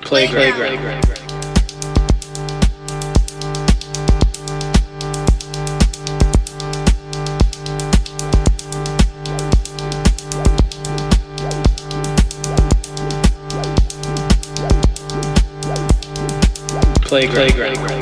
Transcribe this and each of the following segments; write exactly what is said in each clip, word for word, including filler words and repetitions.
Playground. Playground. Playground. Playground.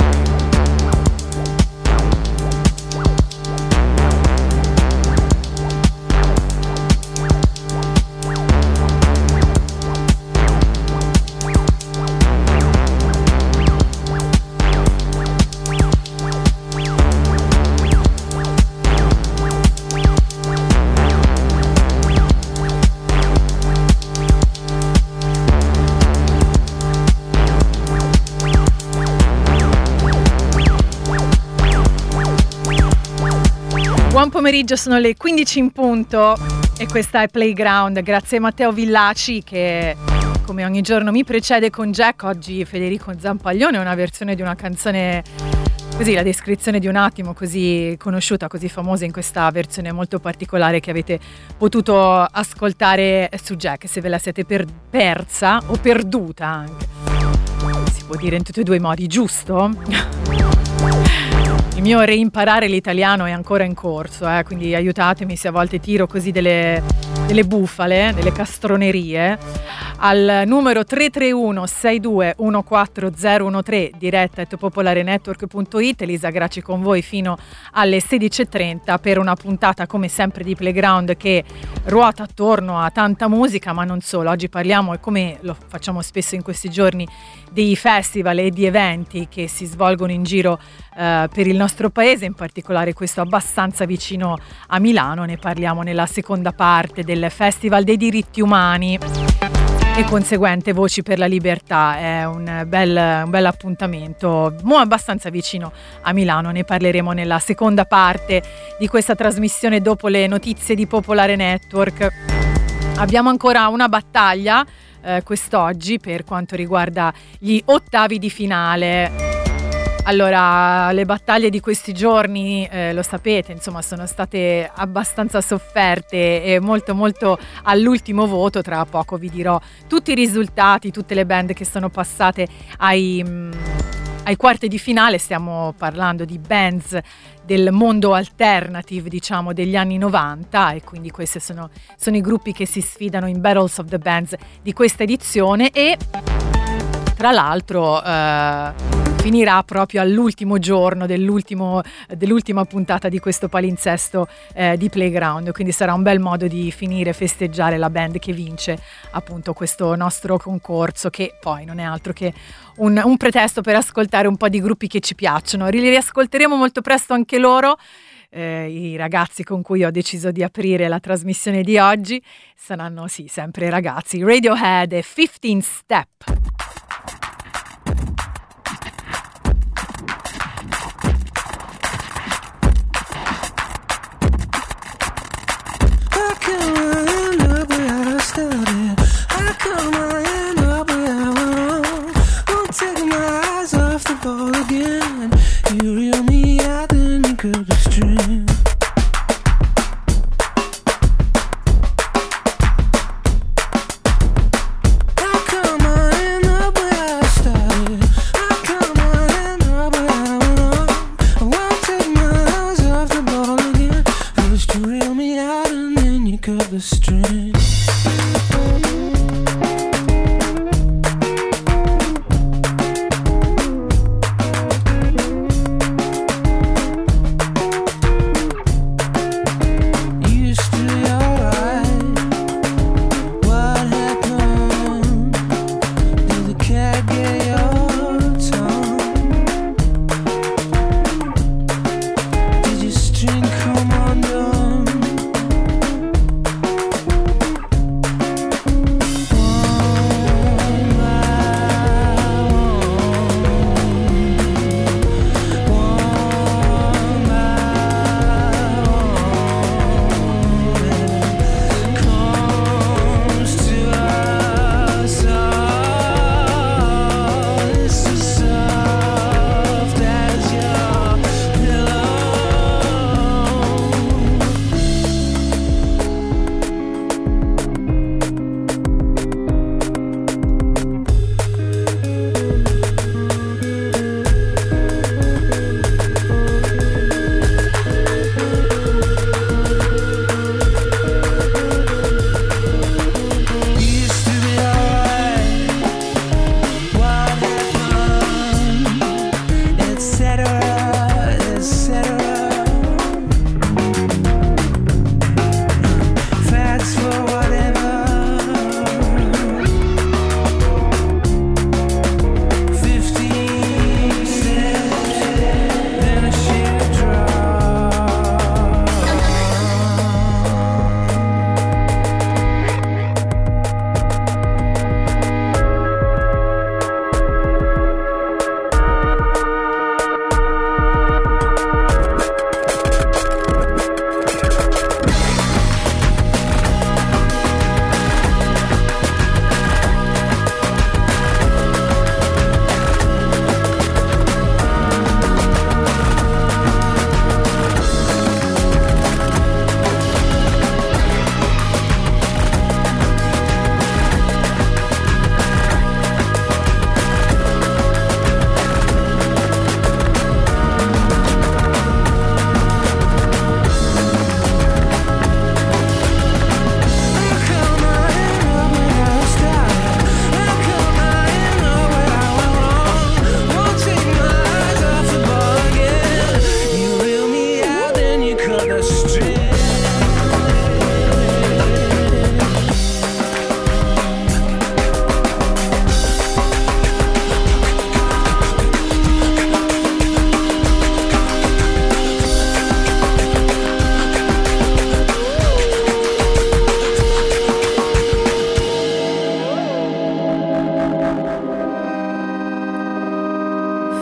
Buon pomeriggio, sono le quindici in punto e questa è Playground. Grazie a Matteo Villaci che come ogni giorno mi precede con Jack. Oggi Federico Zampaglione, una versione di una canzone, così la descrizione di un attimo, così conosciuta, così famosa in questa versione molto particolare che avete potuto ascoltare su Jack. Se ve la siete per persa o perduta anche, si può dire in tutti e due i modi, giusto? Il mio reimparare l'italiano è ancora in corso, eh, quindi aiutatemi se a volte tiro così delle, delle bufale, delle castronerie. Al numero tre tre uno sei due uno quattro zero uno tre, diretta at popolarenetwork punto it. Elisa Graci con voi fino alle sedici e trenta per una puntata come sempre di Playground che ruota attorno a tanta musica, ma non solo. Oggi parliamo, e come lo facciamo spesso in questi giorni, dei festival e di eventi che si svolgono in giro eh, per il nostro paese, in particolare questo abbastanza vicino a Milano. Ne parliamo nella seconda parte del Festival dei diritti umani e conseguente Voci per la Libertà. È un bel, un bel appuntamento, mo abbastanza vicino a Milano. Ne parleremo nella seconda parte di questa trasmissione dopo le notizie di Popolare Network. Abbiamo ancora una battaglia eh, quest'oggi per quanto riguarda gli ottavi di finale. Allora, le battaglie di questi giorni, eh, lo sapete, insomma, sono state abbastanza sofferte e molto molto all'ultimo voto. Tra poco vi dirò tutti i risultati, tutte le band che sono passate ai, mh, ai quarti di finale. Stiamo parlando di bands del mondo alternative, diciamo, degli anni novanta, e quindi questi sono, sono i gruppi che si sfidano in Battles of the Bands di questa edizione. E tra l'altro eh, finirà proprio all'ultimo giorno dell'ultimo, dell'ultima puntata di questo palinsesto eh, di Playground, quindi sarà un bel modo di finire, festeggiare la band che vince appunto questo nostro concorso, che poi non è altro che un, un pretesto per ascoltare un po' di gruppi che ci piacciono. Li riascolteremo molto presto anche loro. Eh, i ragazzi con cui ho deciso di aprire la trasmissione di oggi saranno sì sempre ragazzi, Radiohead e fifteen Step. Again, you reel me out and you could have string. I come on in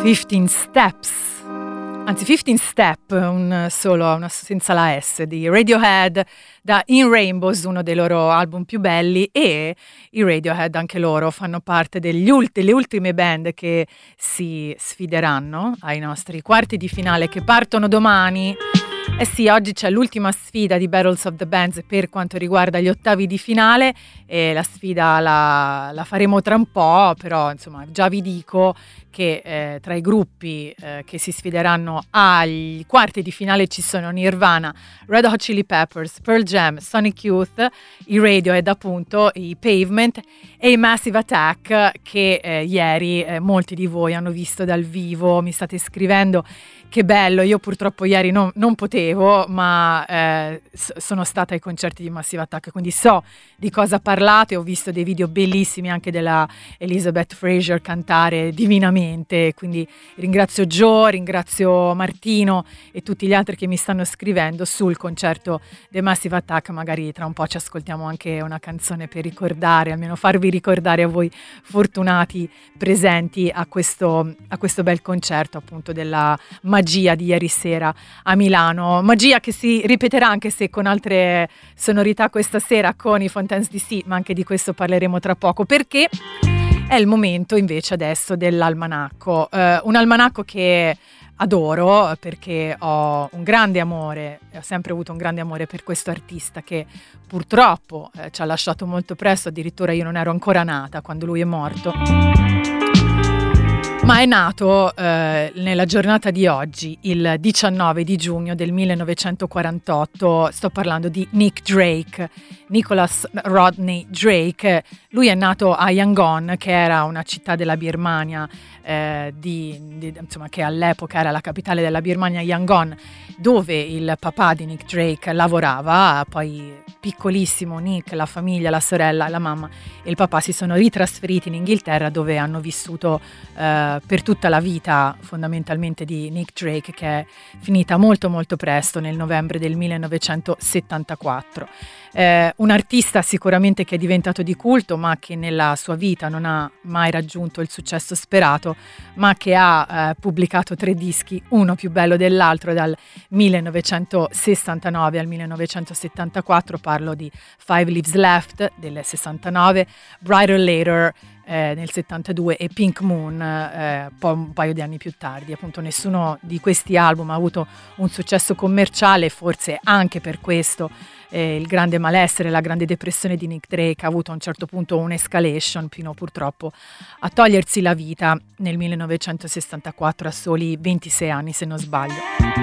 fifteen Steps, anzi fifteen Step, un solo, una, senza la S, di Radiohead da In Rainbows, uno dei loro album più belli, e i Radiohead anche loro fanno parte degli ult- delle ultime band che si sfideranno ai nostri quarti di finale che partono domani. Eh sì, oggi c'è l'ultima sfida di Battles of the Bands per quanto riguarda gli ottavi di finale, e la sfida la, la faremo tra un po', però insomma già vi dico che eh, tra i gruppi eh, che si sfideranno agli quarti di finale ci sono Nirvana, Red Hot Chili Peppers, Pearl Jam, Sonic Youth, i Radiohead appunto, i Pavement e i Massive Attack, che eh, ieri eh, molti di voi hanno visto dal vivo. Mi state scrivendo che bello, io purtroppo ieri non, non potevo, ma eh, s- sono stata ai concerti di Massive Attack, quindi so di cosa parlate. Ho visto dei video bellissimi anche della Elizabeth Fraser cantare divinamente, quindi ringrazio Joe, ringrazio Martino e tutti gli altri che mi stanno scrivendo sul concerto dei Massive Attack. Magari tra un po' ci ascoltiamo anche una canzone per ricordare, almeno farvi ricordare a voi fortunati presenti a questo, a questo bel concerto appunto della magia di ieri sera a Milano, magia che si ripeterà anche se con altre sonorità questa sera con i Fontaines D C, ma anche di questo parleremo tra poco, perché è il momento invece adesso dell'almanacco, eh, un almanacco che adoro perché ho un grande amore, ho sempre avuto un grande amore per questo artista che purtroppo eh, ci ha lasciato molto presto, addirittura io non ero ancora nata quando lui è morto. Ma è nato eh, nella giornata di oggi, il diciannove di giugno del millenovecentoquarantotto. Sto parlando di Nick Drake, Nicholas Rodney Drake. Lui è nato a Yangon, che era una città della Birmania, eh, di, di, insomma, che all'epoca era la capitale della Birmania, Yangon, dove il papà di Nick Drake lavorava. Poi piccolissimo Nick, la famiglia, la sorella, la mamma e il papà si sono ritrasferiti in Inghilterra, dove hanno vissuto eh, per tutta la vita fondamentalmente di Nick Drake, che è finita molto molto presto nel novembre del millenovecentosettantaquattro. Eh, un artista sicuramente che è diventato di culto, ma che nella sua vita non ha mai raggiunto il successo sperato, ma che ha eh, pubblicato tre dischi, uno più bello dell'altro, dal millenovecentosessantanove al millenovecentosettantaquattro. Parlo di Five Leaves Left del sessantanove, Brighter Later Eh, nel settantadue e Pink Moon eh, poi un paio di anni più tardi. Appunto nessuno di questi album ha avuto un successo commerciale, forse anche per questo eh, il grande malessere, la grande depressione di Nick Drake ha avuto a un certo punto un'escalation fino purtroppo a togliersi la vita nel millenovecentosessantaquattro a soli ventisei anni, se non sbaglio.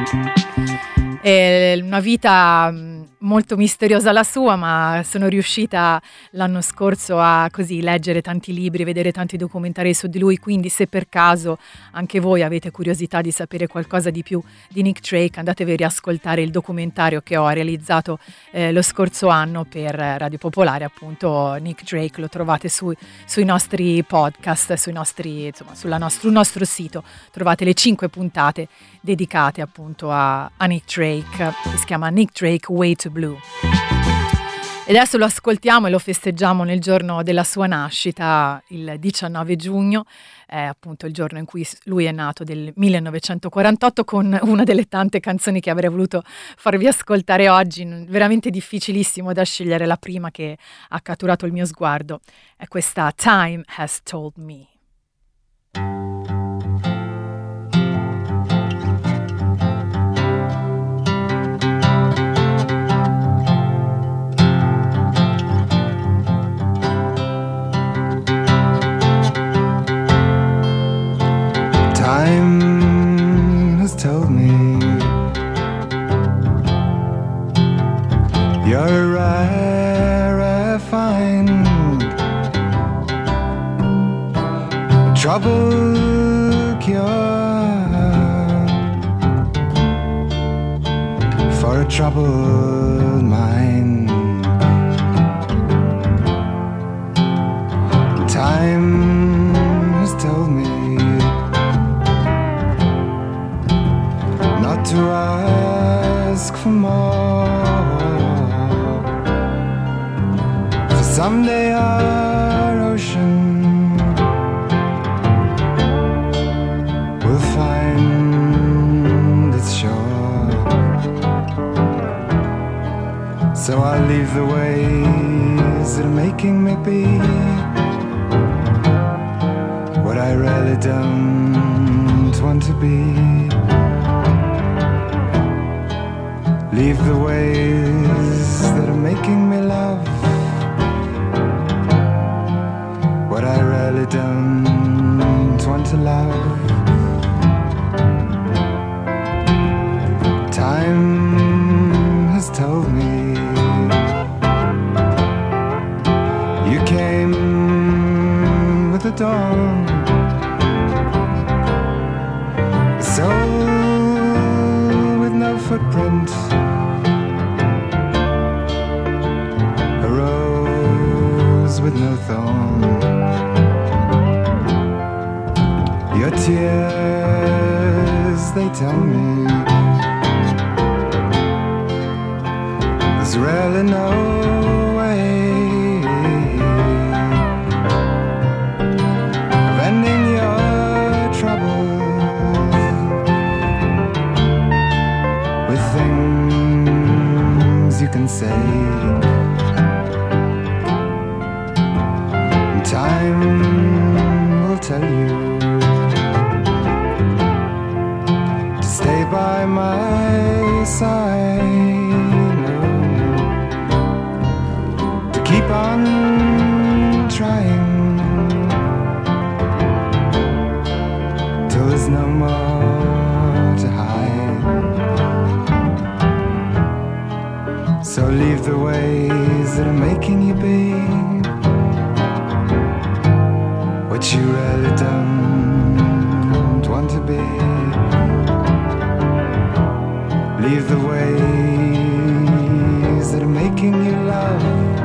È una vita molto misteriosa la sua, ma sono riuscita l'anno scorso a così leggere tanti libri, vedere tanti documentari su di lui, quindi se per caso anche voi avete curiosità di sapere qualcosa di più di Nick Drake, andatevi a riascoltare il documentario che ho realizzato eh, lo scorso anno per Radio Popolare, appunto Nick Drake. Lo trovate su, sui nostri podcast, sui nostri, insomma, sulla nostro, sul nostro sito trovate le cinque puntate dedicate appunto a, a Nick Drake, che si chiama Nick Drake Way to Blue. E adesso lo ascoltiamo e lo festeggiamo nel giorno della sua nascita, il diciannove giugno, è appunto il giorno in cui lui è nato, del millenovecentoquarantotto, con una delle tante canzoni che avrei voluto farvi ascoltare oggi. Veramente difficilissimo da scegliere, la prima che ha catturato il mio sguardo è questa Time Has Told Me. Time has told me you're a rare find, trouble cure for a troubled mind. Time has told me not to ask for more, for someday our ocean will So I'll leave the ways that are making me be what I really don't want to be. Leave the ways that are making me love what I really don't want to love. Time has told me you came with the dawn. A soul with no footprint, a rose with no thorn. Your tears, they tell me there's really no way of ending your troubles with things you can say. And time will tell you to stay by my side, keep on trying till there's no more to hide. So leave the ways that are making you be what you really don't want to be. Leave the ways that are making you love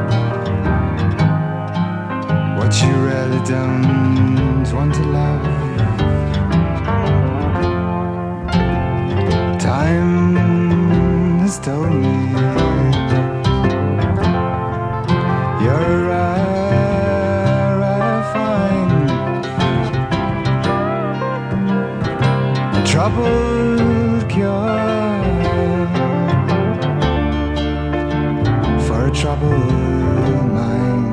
what you really don't want to love. Time has told me you're a rare, rare find, a troubled cure for a troubled mind.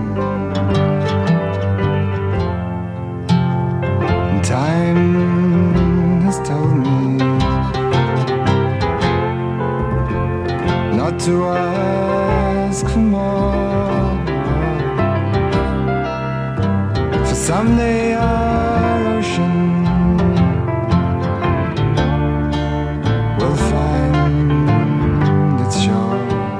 Time has told me not to ask for more, for someday our ocean will find its shore.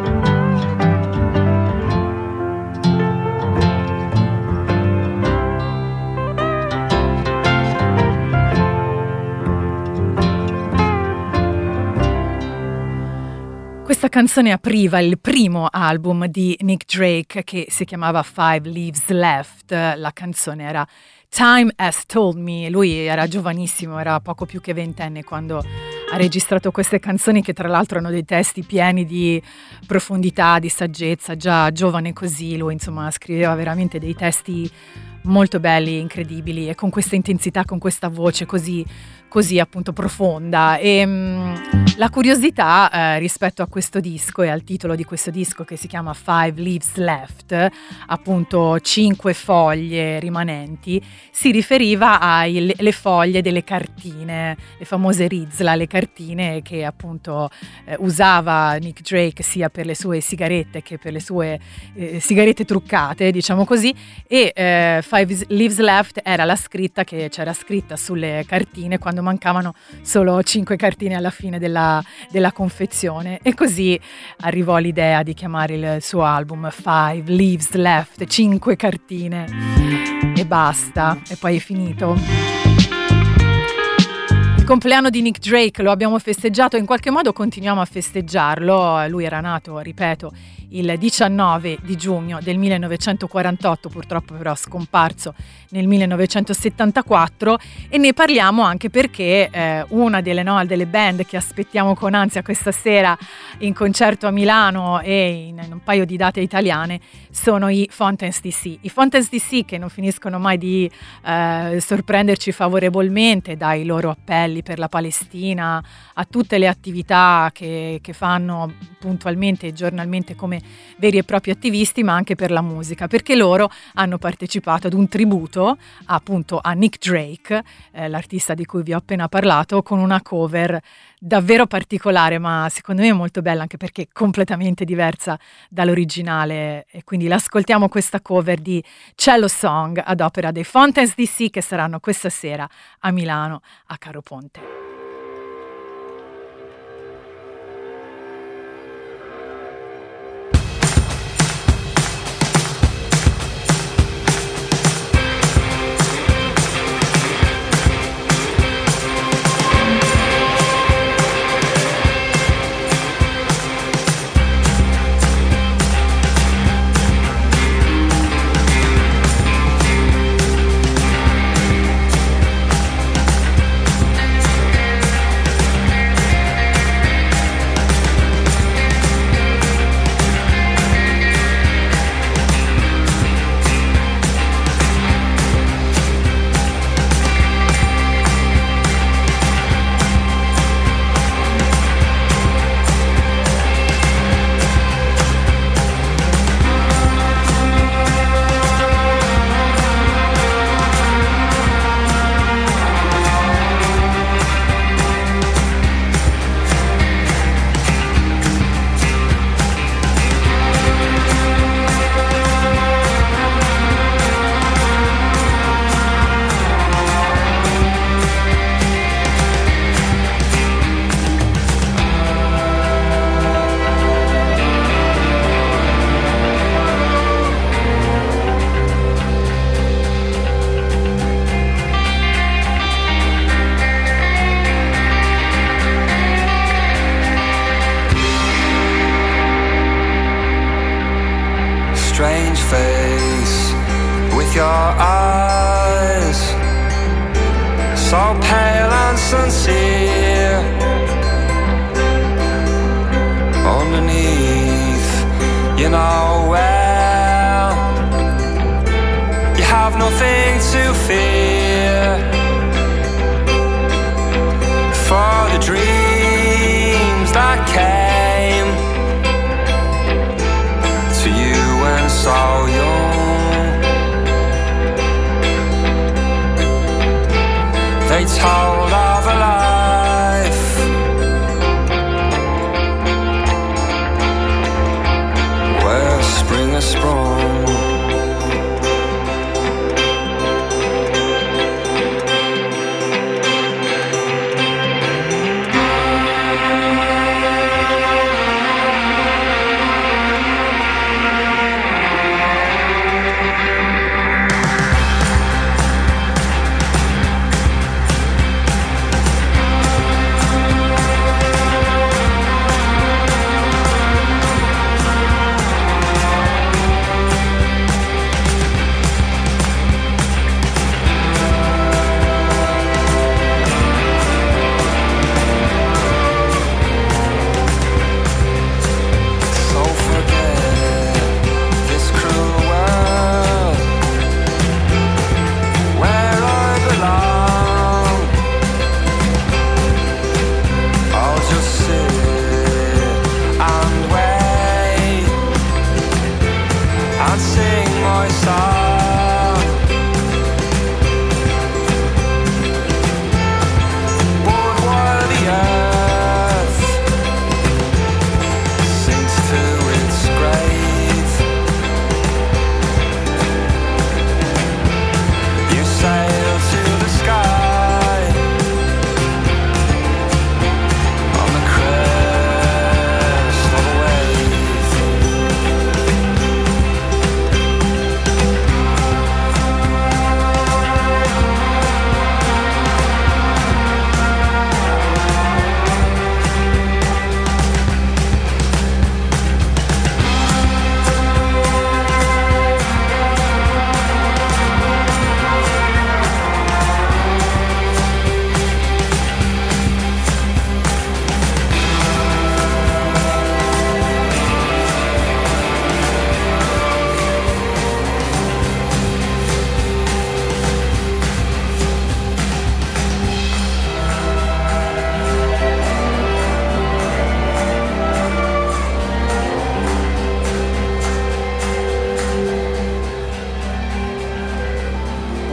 Questa canzone apriva il primo album di Nick Drake che si chiamava Five Leaves Left. La canzone era Time Has Told Me. Lui era giovanissimo, era poco più che ventenne quando ha registrato queste canzoni che tra l'altro hanno dei testi pieni di profondità, di saggezza. Già giovane così, lui insomma scriveva veramente dei testi molto belli, incredibili, e con questa intensità, con questa voce così, così appunto profonda. E mh, la curiosità eh, rispetto a questo disco e al titolo di questo disco, che si chiama Five Leaves Left, appunto cinque foglie rimanenti, si riferiva alle foglie delle cartine, le famose Rizla, le cartine che appunto eh, usava Nick Drake sia per le sue sigarette che per le sue eh, sigarette truccate, diciamo così. E eh, Five Leaves Left era la scritta che c'era scritta sulle cartine quando mancavano solo cinque cartine alla fine della, della confezione, e così arrivò l'idea di chiamare il suo album Five Leaves Left, cinque cartine e basta, e poi è finito. Il compleanno di Nick Drake lo abbiamo festeggiato, in qualche modo continuiamo a festeggiarlo. Lui era nato, ripeto, il diciannove di giugno del millenovecentoquarantotto, purtroppo però scomparso nel millenovecentosettantaquattro, e ne parliamo anche perché eh, una delle, no, delle band che aspettiamo con ansia questa sera in concerto a Milano e in, in un paio di date italiane sono i Fontaines D C. I Fontaines D C che non finiscono mai di eh, sorprenderci favorevolmente, dai loro appelli per la Palestina a tutte le attività che, che fanno puntualmente e giornalmente come veri e propri attivisti, ma anche per la musica, perché loro hanno partecipato ad un tributo appunto a Nick Drake, eh, l'artista di cui vi ho appena parlato, con una cover davvero particolare, ma secondo me molto bella, anche perché completamente diversa dall'originale, e quindi l'ascoltiamo questa cover di Cello Song ad opera dei Fountains D C, che saranno questa sera a Milano a Caro Ponte.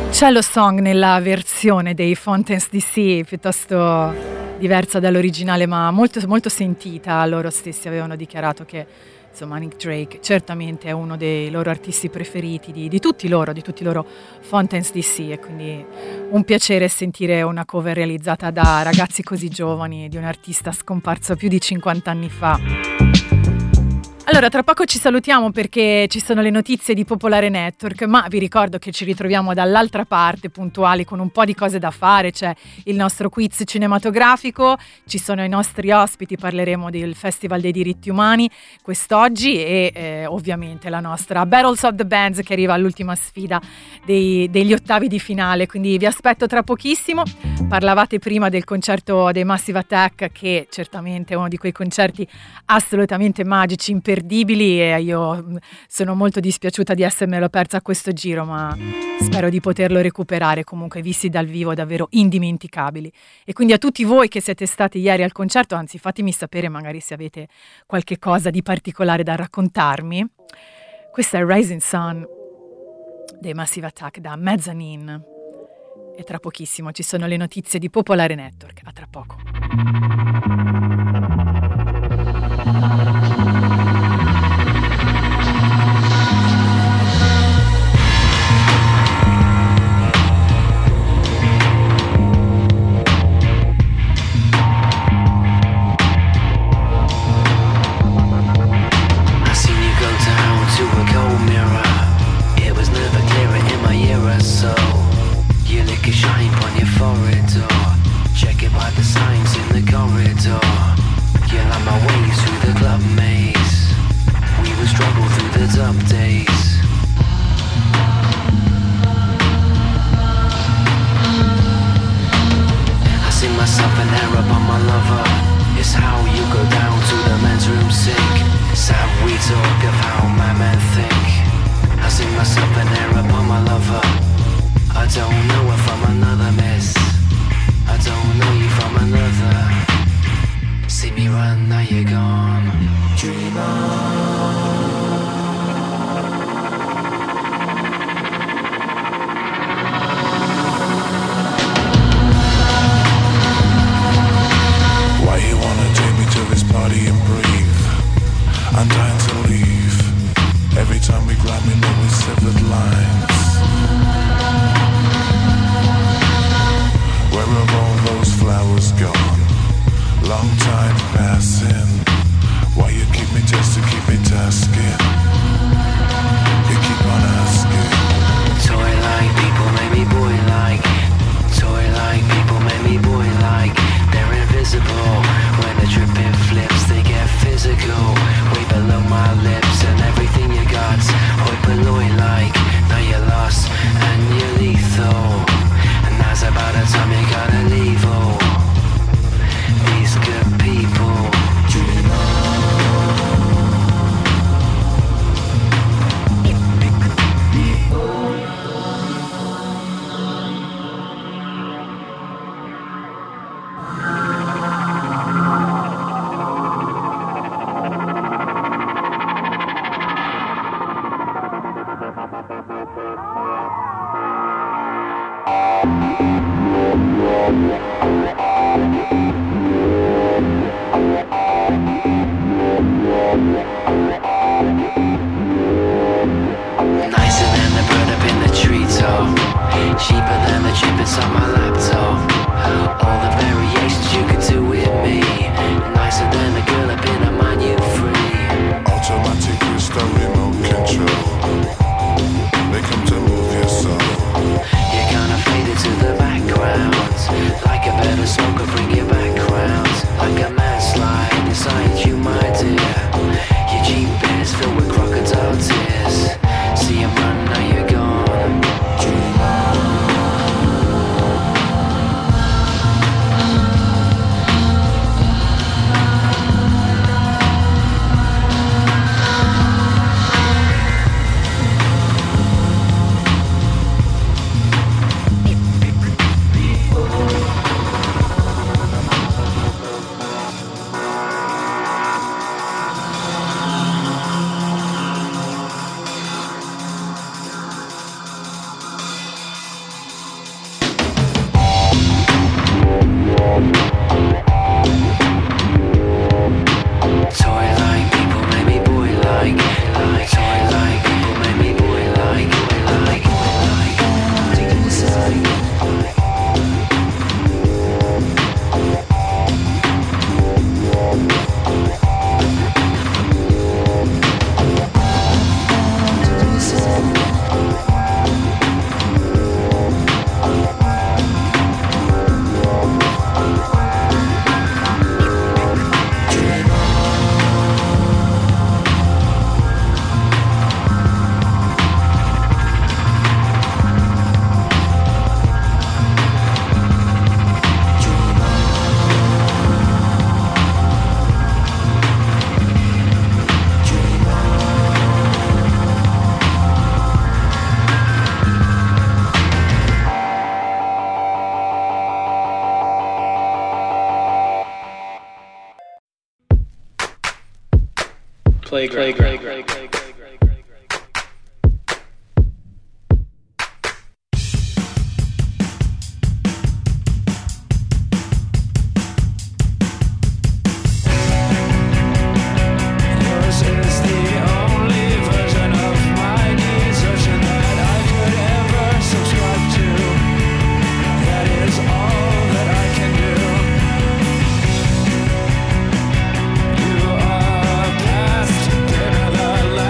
Cello Song nella versione dei Fontaines D C, piuttosto diversa dall'originale ma molto, molto sentita. Loro stessi avevano dichiarato che insomma Nick Drake certamente è uno dei loro artisti preferiti di, di tutti loro, di tutti loro Fontaines D C, e quindi un piacere sentire una cover realizzata da ragazzi così giovani di un artista scomparso più di cinquanta anni fa. Allora, tra poco ci salutiamo perché ci sono le notizie di Popolare Network, ma vi ricordo che ci ritroviamo dall'altra parte, puntuali, con un po' di cose da fare. C'è il nostro quiz cinematografico, ci sono i nostri ospiti, parleremo del Festival dei diritti umani quest'oggi e eh, ovviamente la nostra Battles of the Bands che arriva all'ultima sfida dei, degli ottavi di finale, quindi vi aspetto tra pochissimo. Parlavate prima del concerto dei Massive Attack, che certamente è uno di quei concerti assolutamente magici, imperdibili, e io sono molto dispiaciuta di essermelo persa a questo giro, ma spero di poterlo recuperare. Comunque visti dal vivo davvero indimenticabili. E quindi a tutti voi che siete stati ieri al concerto, anzi fatemi sapere magari se avete qualche cosa di particolare da raccontarmi. Questa è Rising Sun dei Massive Attack da Mezzanine, e tra pochissimo ci sono le notizie di Popolare Network. A tra poco. Shine on your forehead, or check it by the signs in the corridor. You light my way through the club maze. We will struggle through the tough days. I sing myself an error by my lover. It's how you go down to the men's room sink. It's how we talk of how my men think. I sing myself an error by my lover. I don't know her from another miss. I don't know you from another. See me run, now you're gone. Dream on. Why you wanna take me to this party and breathe? I'm dying to leave. Every time we grab me, know we severed lines. Where have all those flowers gone? Long time passing. Why you keep me testing, keep me tasking? You keep on asking. Toy like people make me boy like. Toy like people make me boy like. They're invisible. When the dripping flips, they get physical. Way below my lips and everything you got. Hoi polloi like. Now you're lost and you're lethal. Now's about the time you gotta leave, oh. These good people dream Playground. Playground. You are past dinner the last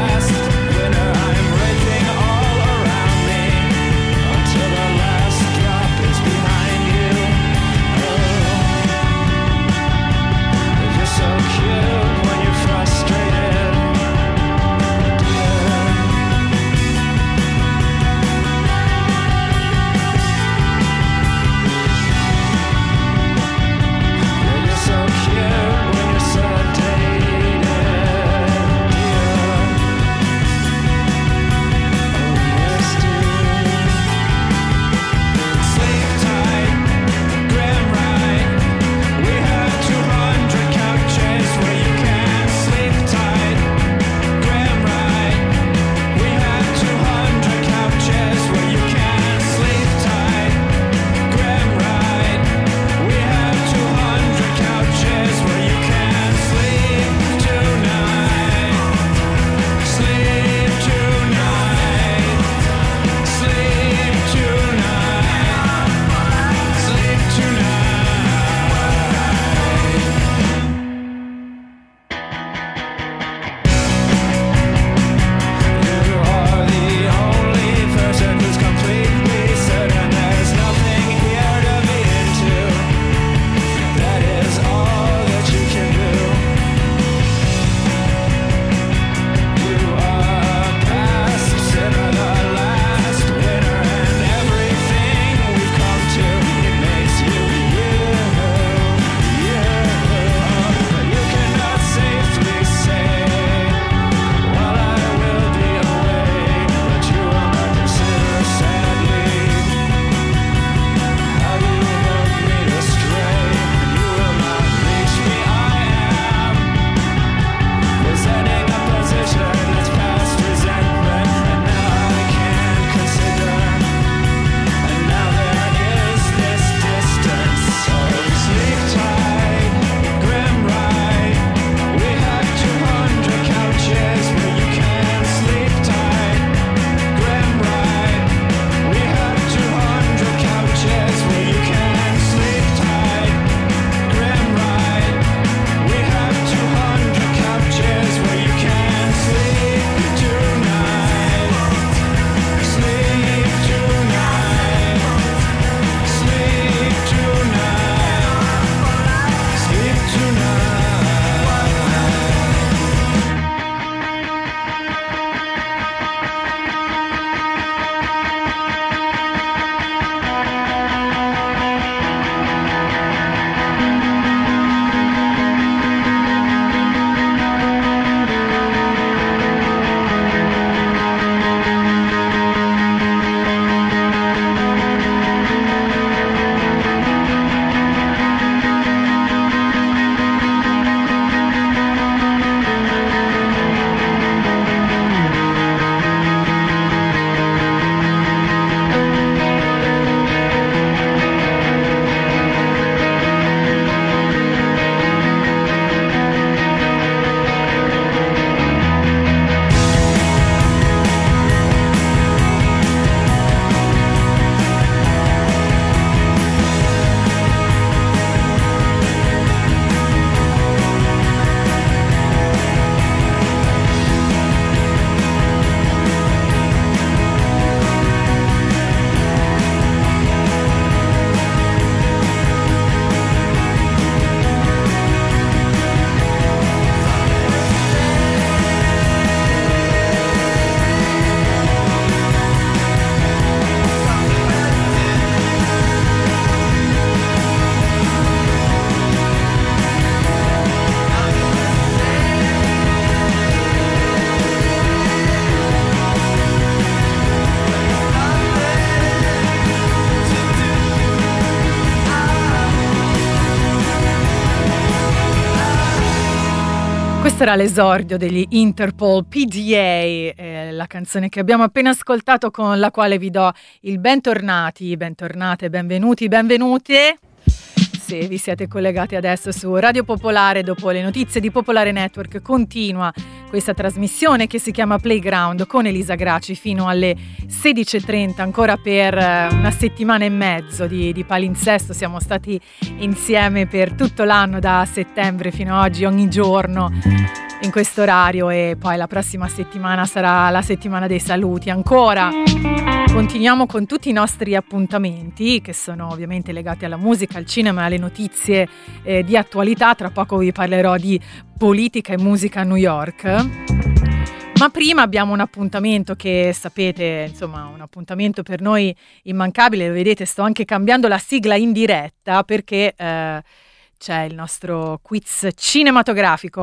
Questo era l'esordio degli Interpol P D A, eh, la canzone che abbiamo appena ascoltato, con la quale vi do il bentornati, bentornate, benvenuti, benvenute. Se vi siete collegati adesso su Radio Popolare, dopo le notizie di Popolare Network, continua questa trasmissione che si chiama Playground con Elisa Graci fino alle sedici e trenta, ancora per una settimana e mezzo di, di palinsesto. Siamo stati insieme per tutto l'anno, da settembre fino ad oggi, ogni giorno in questo orario, e poi la prossima settimana sarà la settimana dei saluti. Ancora continuiamo con tutti i nostri appuntamenti, che sono ovviamente legati alla musica, al cinema e alle notizie eh, di attualità. Tra poco vi parlerò di politica e musica a New York. Ma prima abbiamo un appuntamento che sapete, insomma, un appuntamento per noi immancabile. Vedete, sto anche cambiando la sigla in diretta perché eh, c'è il nostro quiz cinematografico.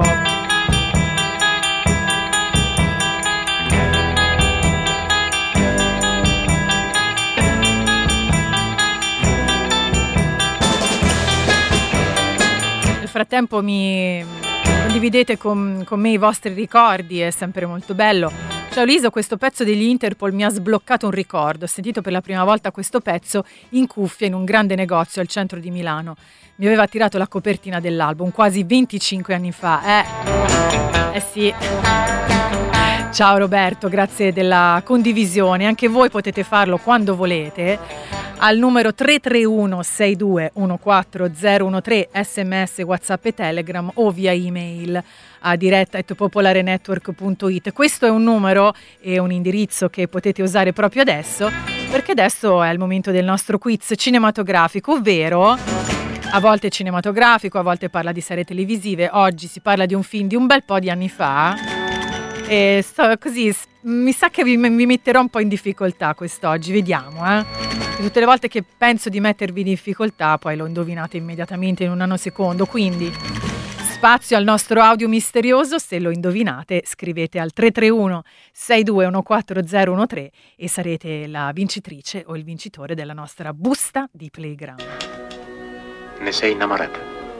Nel frattempo mi condividete con, con me i vostri ricordi, è sempre molto bello. Ciao Liso, questo pezzo degli Interpol mi ha sbloccato un ricordo. Ho sentito per la prima volta questo pezzo in cuffia in un grande negozio al centro di Milano. Mi aveva tirato la copertina dell'album quasi venticinque anni fa. Eh, eh sì. Ciao Roberto, grazie della condivisione. Anche voi potete farlo quando volete al numero tre tre uno sei due uno quattro zero uno tre, sms, whatsapp e telegram, o via email a diretta at popolarenetwork punto it. Questo è un numero e un indirizzo che potete usare proprio adesso, perché adesso è il momento del nostro quiz cinematografico, ovvero a volte cinematografico, a volte parla di serie televisive. Oggi si parla di un film di un bel po' di anni fa. E sto così, mi sa che vi, vi metterò un po' in difficoltà quest'oggi, vediamo, eh. Tutte le volte che penso di mettervi in difficoltà, poi lo indovinate immediatamente in un nanosecondo, quindi spazio al nostro audio misterioso. Se lo indovinate, scrivete al tre tre uno sei due uno quattro zero uno tre e sarete la vincitrice o il vincitore della nostra busta di Playground. Ne sei innamorata?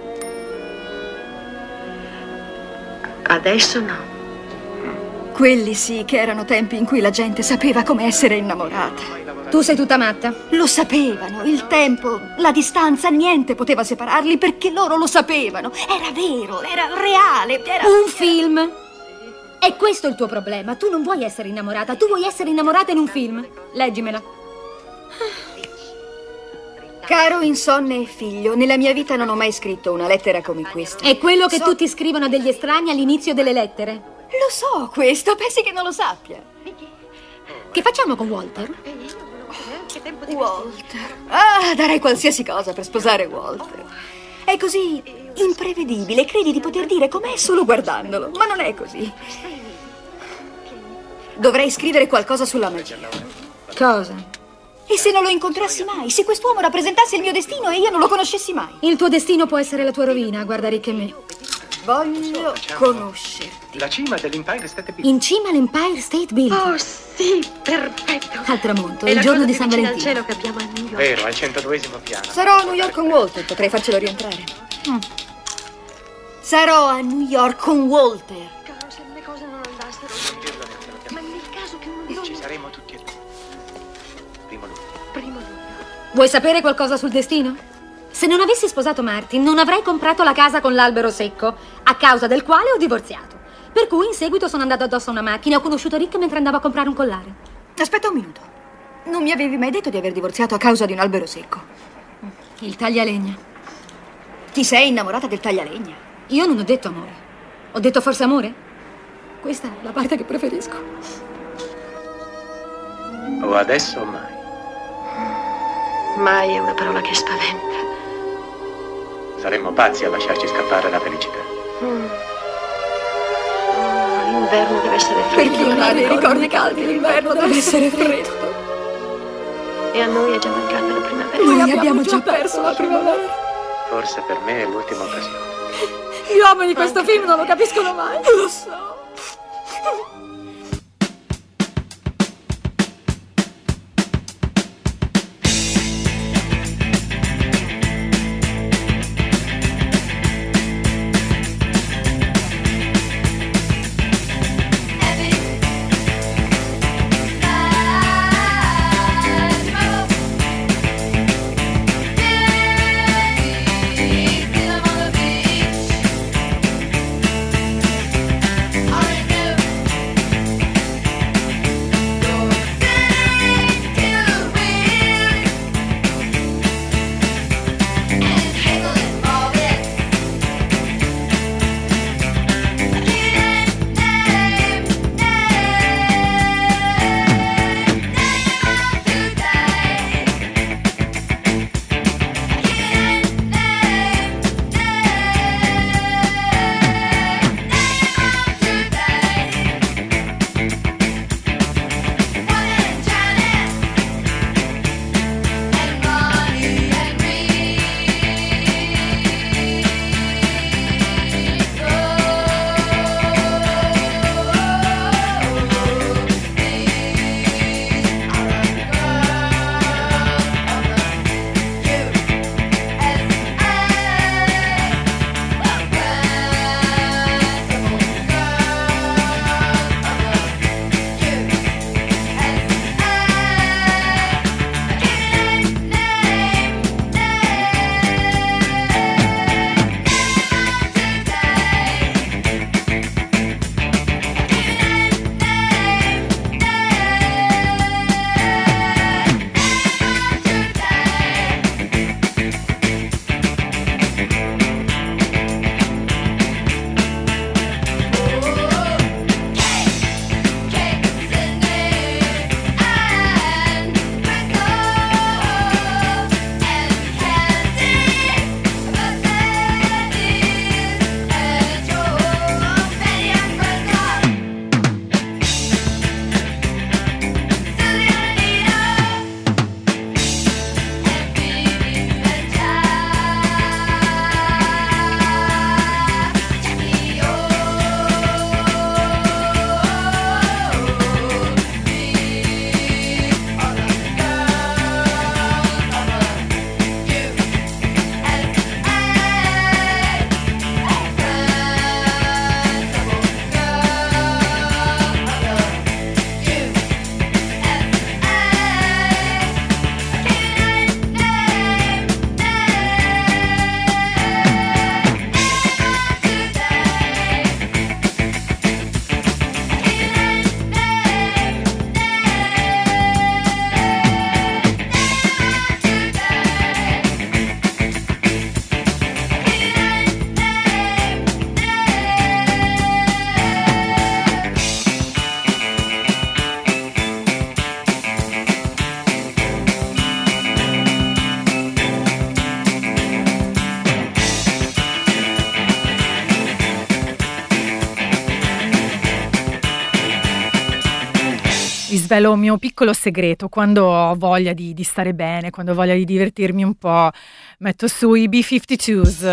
Adesso no. Quelli sì che erano tempi in cui la gente sapeva come essere innamorata. Tu sei tutta matta? Lo sapevano, il tempo, la distanza, niente poteva separarli perché loro lo sapevano. Era vero, era reale, era... Un film? E questo è il tuo problema. Tu non vuoi essere innamorata, tu vuoi essere innamorata in un film. Leggimela. Caro Insonne e figlio, nella mia vita non ho mai scritto una lettera come questa. È quello che So- tutti scrivono degli estranei all'inizio delle lettere. Lo so questo, pensi che non lo sappia? Che facciamo con Walter? Walter. Ah, darei qualsiasi cosa per sposare Walter. È così imprevedibile, credi di poter dire com'è solo guardandolo, ma non è così. Dovrei scrivere qualcosa sulla magia. Cosa? E se non lo incontrassi mai? Se quest'uomo rappresentasse il mio destino e io non lo conoscessi mai? Il tuo destino può essere la tua rovina, guarda Rick e me. Voglio conoscerti. La cima dell'Empire State Building. In cima all'Empire State Building. Oh sì, perfetto. Al tramonto, È il la giorno cosa di più San vicina Valentino. al cielo che abbiamo a New York. Vero, al centoduesimo piano. Sarò a New York con Walter, potrei farcelo rientrare. Mm. Sarò a New York con Walter. Caro, se le cose non andassero. Non dirlo neanche. Ma nel caso che uno di Ci noi... saremo tutti e due. Primo luglio. Primo luglio. Vuoi sapere qualcosa sul destino? Se non avessi sposato Martin, non avrei comprato la casa con l'albero secco, a causa del quale ho divorziato. Per cui in seguito sono andato addosso a una macchina e ho conosciuto Rick mentre andavo a comprare un collare. Aspetta un minuto. Non mi avevi mai detto di aver divorziato a causa di un albero secco. Il taglialegna. Ti sei innamorata del taglialegna? Io non ho detto amore. Ho detto forse amore? Questa è la parte che preferisco. O adesso o mai. Mai è una parola che spaventa. Saremmo pazzi a lasciarci scappare la felicità. Mm. Oh, l'inverno deve essere freddo. Perché non hai ricordi caldi, l'inverno deve essere freddo. E a noi è già mancata la primavera. Noi abbiamo già perso la primavera. Forse per me è l'ultima occasione. Gli uomini di questo film non lo capiscono mai. Lo so. svelo un mio piccolo segreto: quando ho voglia di, di stare bene, quando ho voglia di divertirmi un po', metto su i B cinquantadue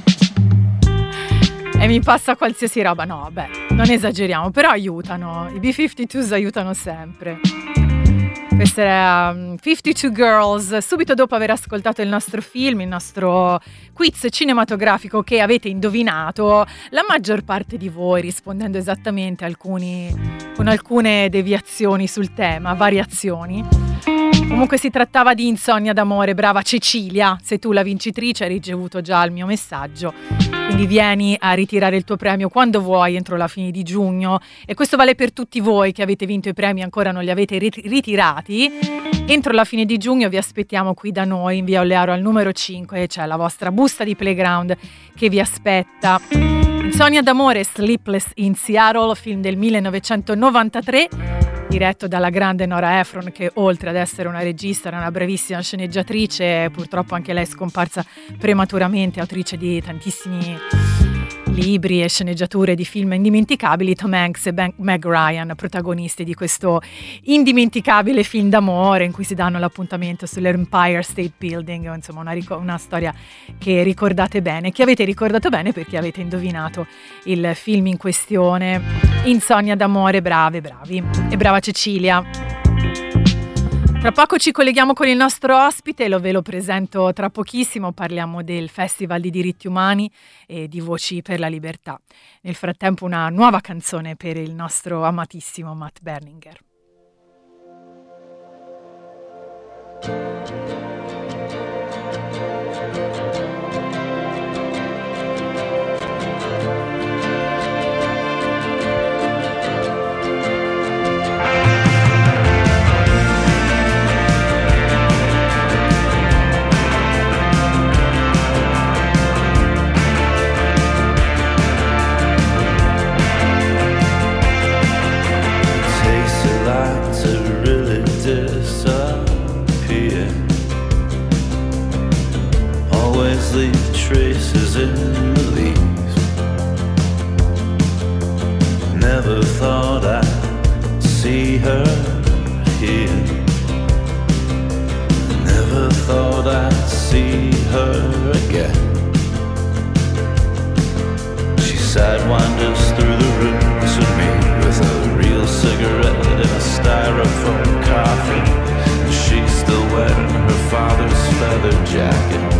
e mi passa qualsiasi roba. No, beh, non esageriamo, però aiutano, i B cinquantadue aiutano sempre. Questa era um, cinquantadue Girls, subito dopo aver ascoltato il nostro film, il nostro quiz cinematografico che avete indovinato, la maggior parte di voi rispondendo esattamente alcuni, con alcune deviazioni sul tema, variazioni. Comunque si trattava di Insonnia d'amore, brava Cecilia, sei tu la vincitrice, hai ricevuto già il mio messaggio, quindi vieni a ritirare il tuo premio quando vuoi entro la fine di giugno, e questo vale per tutti voi che avete vinto i premi e ancora non li avete rit- ritirati. Entro la fine di giugno vi aspettiamo qui da noi in via Olearo al numero cinque, e c'è la vostra busta di Playground che vi aspetta. Insonnia d'amore, Sleepless in Seattle, film del millenovecentonovantatré, diretto dalla grande Nora Ephron, che oltre ad essere una regista era una bravissima sceneggiatrice, purtroppo anche lei è scomparsa prematuramente, autrice di tantissimi libri e sceneggiature di film indimenticabili. Tom Hanks e ben- Meg Ryan, protagonisti di questo indimenticabile film d'amore in cui si danno l'appuntamento sull'Empire State Building, insomma una, ric- una storia che ricordate bene, che avete ricordato bene perché avete indovinato il film in questione. Insonnia d'amore, brave, bravi, e brava Cecilia. Tra poco ci colleghiamo con il nostro ospite, lo ve lo presento tra pochissimo, parliamo del Festival di diritti umani e di Voci per la libertà. Nel frattempo una nuova canzone per il nostro amatissimo Matt Berninger. Leave traces in the leaves. Never thought I'd see her here. Never thought I'd see her again. She sidewinders through the rooms with me, with a real cigarette and a styrofoam coffee. And she's still wearing her father's feather jacket.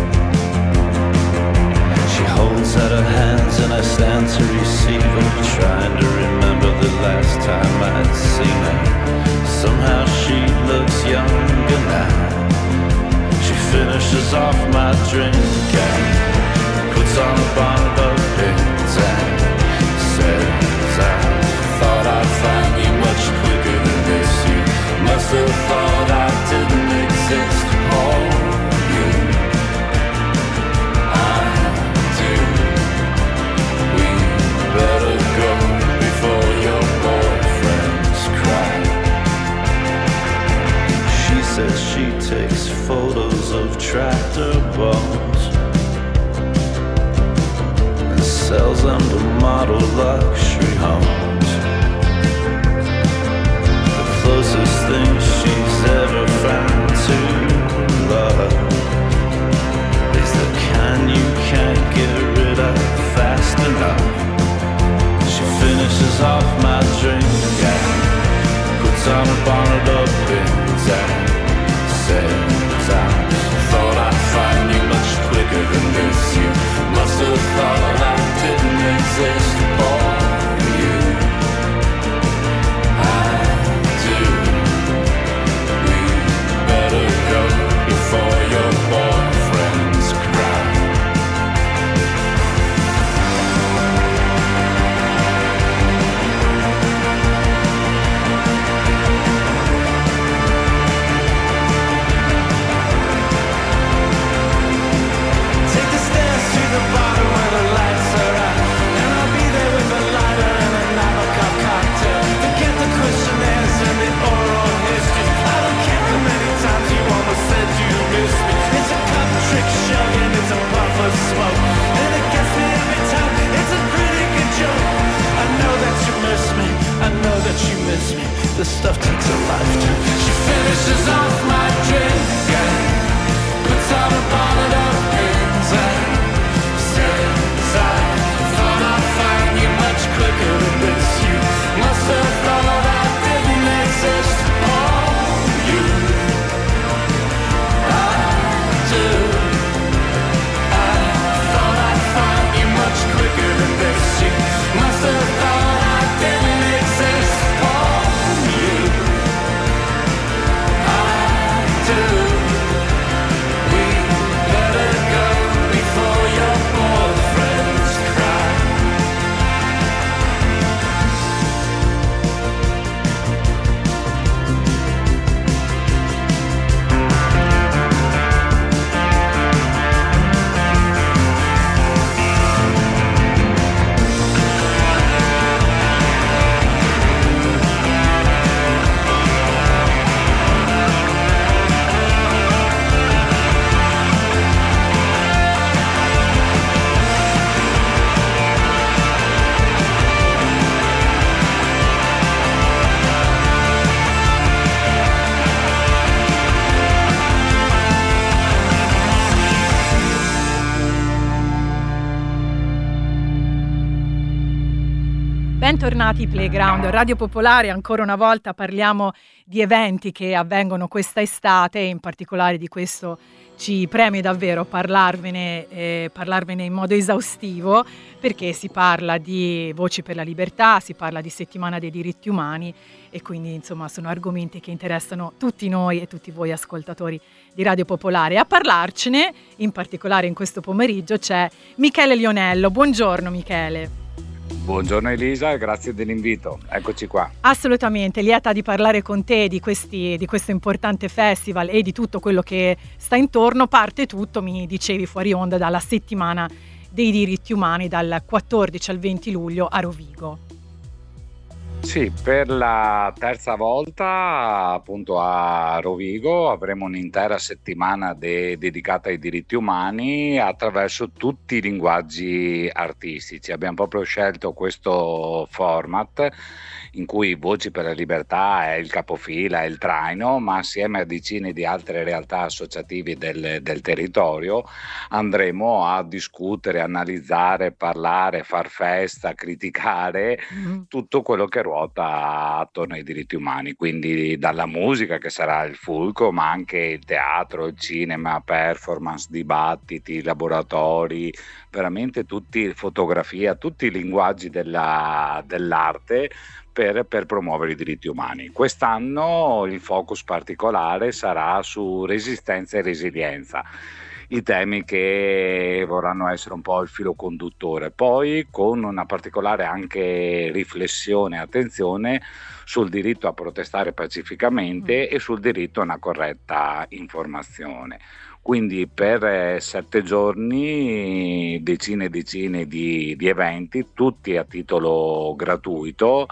Holds out her hands and I stand to receive her, trying to remember the last time I'd seen her. Somehow she looks younger now. She finishes off my drink and puts on a bonnet of pins and says, I thought I'd find you much quicker than this. You must have thought I didn't exist. Oh, better go before your boyfriends cry. She says she takes photos of tractor balls and sells them to model luxury homes. The closest thing she's ever found to love is the kind you can't get rid of fast enough. Finishes off my drink and puts on a bonnet of pins and says, I thought I'd find you much quicker than this. You must have thought I didn't exist for you. bentornati Playground Radio Popolare. Ancora una volta parliamo di eventi che avvengono questa estate e in particolare di questo ci preme davvero parlarvene, eh, parlarvene in modo esaustivo, perché si parla di Voci per la Libertà, si parla di Settimana dei diritti umani e quindi insomma sono argomenti che interessano tutti noi e tutti voi ascoltatori di Radio Popolare. A parlarcene, in particolare in questo pomeriggio, c'è Michele Lionello. Buongiorno Michele. Buongiorno Elisa, grazie dell'invito, eccoci qua. Assolutamente, lieta di parlare con te di, questi, di questo importante festival e di tutto quello che sta intorno. Parte tutto, mi dicevi fuori onda, dalla settimana dei diritti umani dal quattordici al venti luglio a Rovigo. Sì, per la terza volta appunto a Rovigo avremo un'intera settimana de- dedicata ai diritti umani attraverso tutti i linguaggi artistici. Abbiamo proprio scelto questo format in cui Voci per la Libertà è il capofila, è il traino, ma assieme a decine di altre realtà associative del, del territorio andremo a discutere, analizzare, parlare, far festa, criticare mm-hmm. tutto quello che ruota attorno ai diritti umani, quindi dalla musica che sarà il fulcro, ma anche il teatro, il cinema, performance, dibattiti, laboratori, veramente tutti, fotografia, tutti i linguaggi della, dell'arte per, per promuovere i diritti umani. Quest'anno il focus particolare sarà su resistenza e resilienza, i temi che vorranno essere un po' il filo conduttore, poi con una particolare anche riflessione e attenzione sul diritto a protestare pacificamente mm. e sul diritto a una corretta informazione. Quindi per eh, sette giorni decine e decine di, di eventi, tutti a titolo gratuito,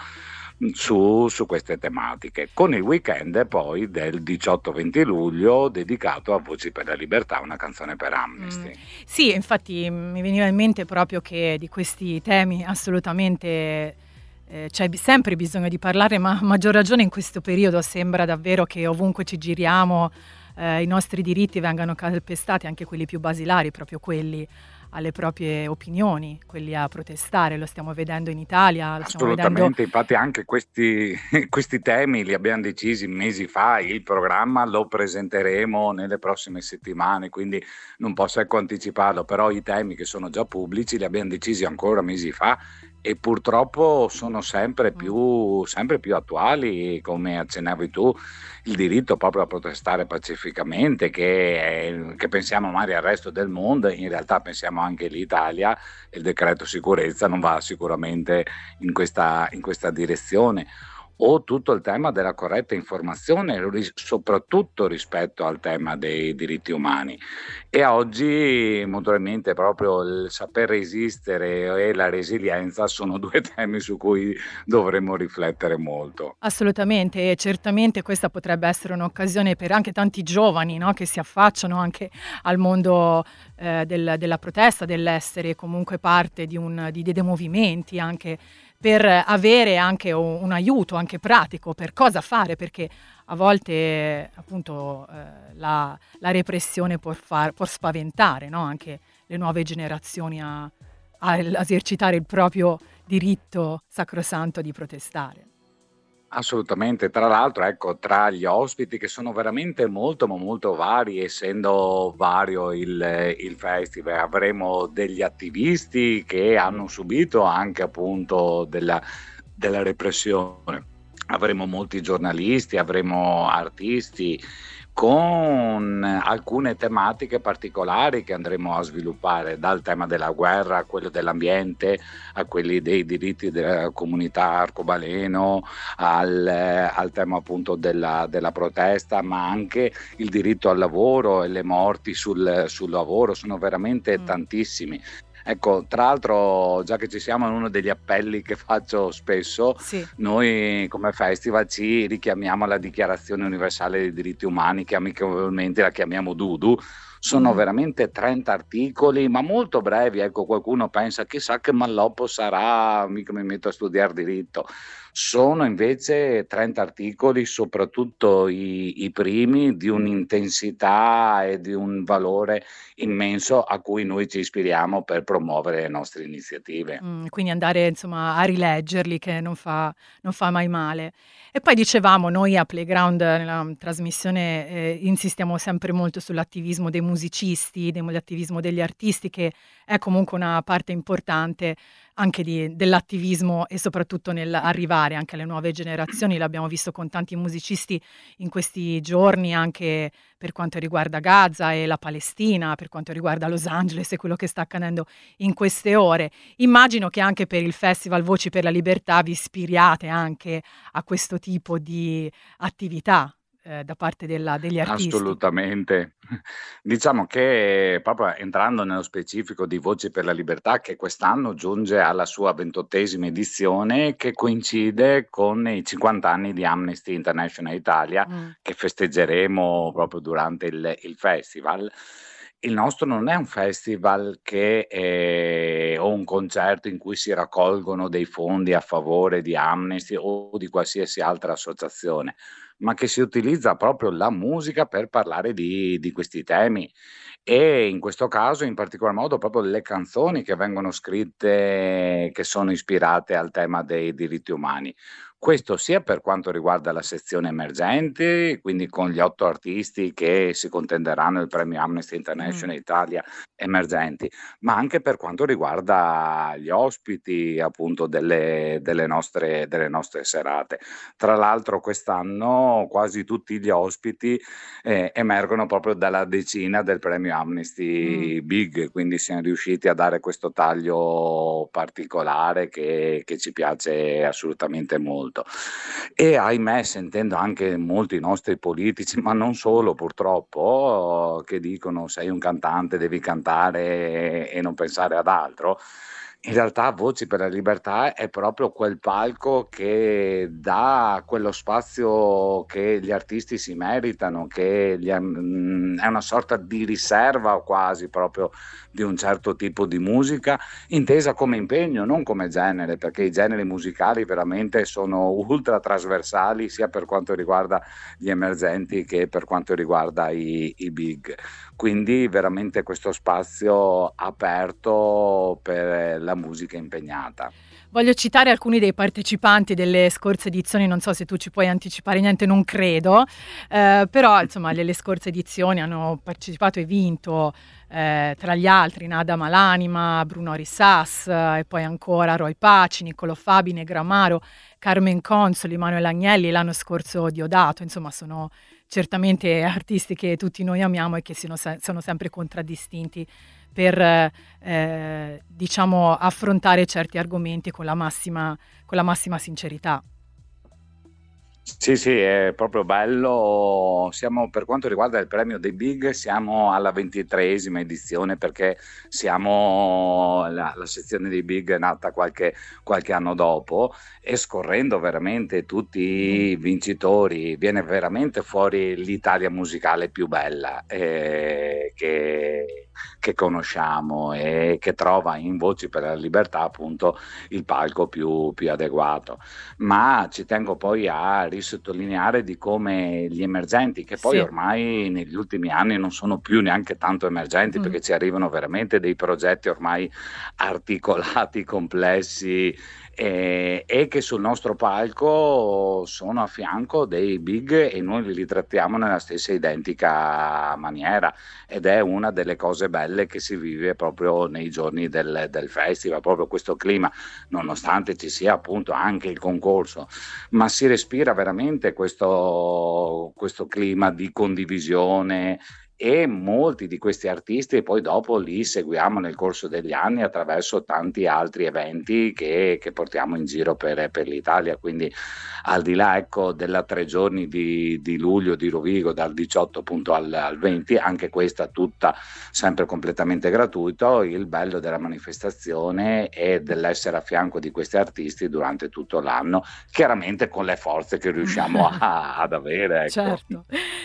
Su, su queste tematiche, con il weekend poi del diciotto venti luglio dedicato a Voci per la Libertà, una canzone per Amnesty. Mm. Sì, infatti mi veniva in mente proprio che di questi temi assolutamente eh, c'è sempre bisogno di parlare, ma a maggior ragione in questo periodo sembra davvero che ovunque ci giriamo eh, i nostri diritti vengano calpestati, anche quelli più basilari, proprio quelli alle proprie opinioni, quelli a protestare. Lo stiamo vedendo in Italia. Lo stiamo Assolutamente, vedendo... infatti anche questi, questi temi li abbiamo decisi mesi fa, il programma lo presenteremo nelle prossime settimane, quindi non posso ecco anticiparlo, però i temi che sono già pubblici li abbiamo decisi ancora mesi fa e purtroppo sono sempre più, sempre più attuali, come accennavi tu, il diritto proprio a protestare pacificamente, che, è, che pensiamo magari al resto del mondo, in realtà pensiamo anche all'Italia, il decreto sicurezza non va sicuramente in questa, in questa direzione. O tutto il tema della corretta informazione, soprattutto rispetto al tema dei diritti umani. E oggi, naturalmente, proprio il saper resistere e la resilienza sono due temi su cui dovremmo riflettere molto. Assolutamente, e certamente questa potrebbe essere un'occasione per anche tanti giovani, no, che si affacciano anche al mondo eh, del, della protesta, dell'essere comunque parte di, un, di dei movimenti, anche per avere anche un aiuto anche pratico per cosa fare, perché a volte appunto eh, la, la repressione può, far, può spaventare, no? Anche le nuove generazioni a, a esercitare il proprio diritto sacrosanto di protestare. Assolutamente, tra l'altro ecco, tra gli ospiti che sono veramente molto ma molto vari, essendo vario il, il festival, avremo degli attivisti che hanno subito anche appunto della, della repressione, avremo molti giornalisti, avremo artisti con alcune tematiche particolari che andremo a sviluppare, dal tema della guerra a quello dell'ambiente, a quelli dei diritti della comunità arcobaleno, al, al tema appunto della, della protesta, ma anche il diritto al lavoro e le morti sul, sul lavoro, sono veramente mm. tantissimi. Ecco, tra l'altro, già che ci siamo, in uno degli appelli che faccio spesso, sì. Noi come festival ci richiamiamo alla Dichiarazione Universale dei Diritti Umani, che amichevolmente la chiamiamo D U D U, sono Mm. veramente trenta articoli, ma molto brevi. Ecco, qualcuno pensa, chissà che malloppo sarà, mica mi metto a studiare diritto. Sono invece trenta articoli, soprattutto i, i primi, di un'intensità e di un valore immenso a cui noi ci ispiriamo per promuovere le nostre iniziative. Mm, quindi andare insomma a rileggerli che non fa, non fa mai male. E poi dicevamo, noi a Playground nella mm, trasmissione eh, insistiamo sempre molto sull'attivismo dei musicisti, dell'attivismo degli artisti, che è comunque una parte importante anche di- dell'attivismo e soprattutto nell'arrivare anche alle nuove generazioni. L'abbiamo visto con tanti musicisti in questi giorni, anche per quanto riguarda Gaza e la Palestina, per quanto riguarda Los Angeles e quello che sta accadendo in queste ore. Immagino che anche per il Festival Voci per la Libertà vi ispiriate anche a questo tipo di attività eh, da parte della- degli artisti. Assolutamente. Diciamo che proprio entrando nello specifico di Voci per la Libertà, che quest'anno giunge alla sua ventottesima edizione, che coincide con i cinquanta anni di Amnesty International Italia, Mm. che festeggeremo proprio durante il, il festival. Il nostro non è un festival che è, o un concerto in cui si raccolgono dei fondi a favore di Amnesty o di qualsiasi altra associazione, ma che si utilizza proprio la musica per parlare di, di questi temi. E in questo caso, in particolar modo, proprio le canzoni che vengono scritte, che sono ispirate al tema dei diritti umani. Questo sia per quanto riguarda la sezione emergenti, quindi con gli otto artisti che si contenderanno il premio Amnesty Mm. International Italia emergenti, ma anche per quanto riguarda gli ospiti appunto delle, delle nostre, delle nostre serate. Tra l'altro quest'anno quasi tutti gli ospiti eh, emergono proprio dalla decina del premio Mm. Amnesty Big, quindi siamo riusciti a dare questo taglio particolare che, che ci piace assolutamente molto. E ahimè, sentendo anche molti nostri politici, ma non solo purtroppo, che dicono sei un cantante, devi cantare e non pensare ad altro. In realtà Voci per la Libertà è proprio quel palco che dà quello spazio che gli artisti si meritano, che gli- mm, è una sorta di riserva quasi proprio di un certo tipo di musica, intesa come impegno, non come genere, perché i generi musicali veramente sono ultra trasversali sia per quanto riguarda gli emergenti che per quanto riguarda i, i big. Quindi veramente questo spazio aperto per la musica impegnata. Voglio citare alcuni dei partecipanti delle scorse edizioni, non so se tu ci puoi anticipare niente, non credo, eh, però insomma le, le scorse edizioni hanno partecipato e vinto eh, tra gli altri Nada Malanima, Bruno Risas eh, e poi ancora Roy Paci, Niccolò Fabi, Negramaro, Carmen Consoli, Manuel Agnelli, l'anno scorso Diodato, insomma sono certamente artisti che tutti noi amiamo e che sono, se- sono sempre contraddistinti per eh, diciamo affrontare certi argomenti con la massima, con la massima sincerità. Sì, sì, è proprio bello. Siamo, per quanto riguarda il premio dei Big, siamo alla ventitreesima edizione perché siamo, la, la sezione dei Big è nata qualche, qualche anno dopo e scorrendo veramente tutti i vincitori viene veramente fuori l'Italia musicale più bella eh, che, che conosciamo e che trova in Voci per la Libertà appunto il palco più, più adeguato. Ma ci tengo poi a risottolineare di come gli emergenti, che poi Sì. ormai negli ultimi anni non sono più neanche tanto emergenti Mm. perché ci arrivano veramente dei progetti ormai articolati, complessi e, e che sul nostro palco sono a fianco dei big e noi li ritrattiamo nella stessa identica maniera ed è una delle cose belle che si vive proprio nei giorni del, del festival, proprio questo clima, nonostante ci sia appunto anche il concorso, ma si respira veramente questo, questo clima di condivisione e molti di questi artisti poi dopo li seguiamo nel corso degli anni attraverso tanti altri eventi che, che portiamo in giro per, per l'Italia, quindi al di là ecco della tre giorni di, di luglio di Rovigo dal diciotto appunto al, al venti, anche questa tutta sempre completamente gratuito, il bello della manifestazione è dell'essere a fianco di questi artisti durante tutto l'anno, chiaramente con le forze che riusciamo a, ad avere, ecco. Certo.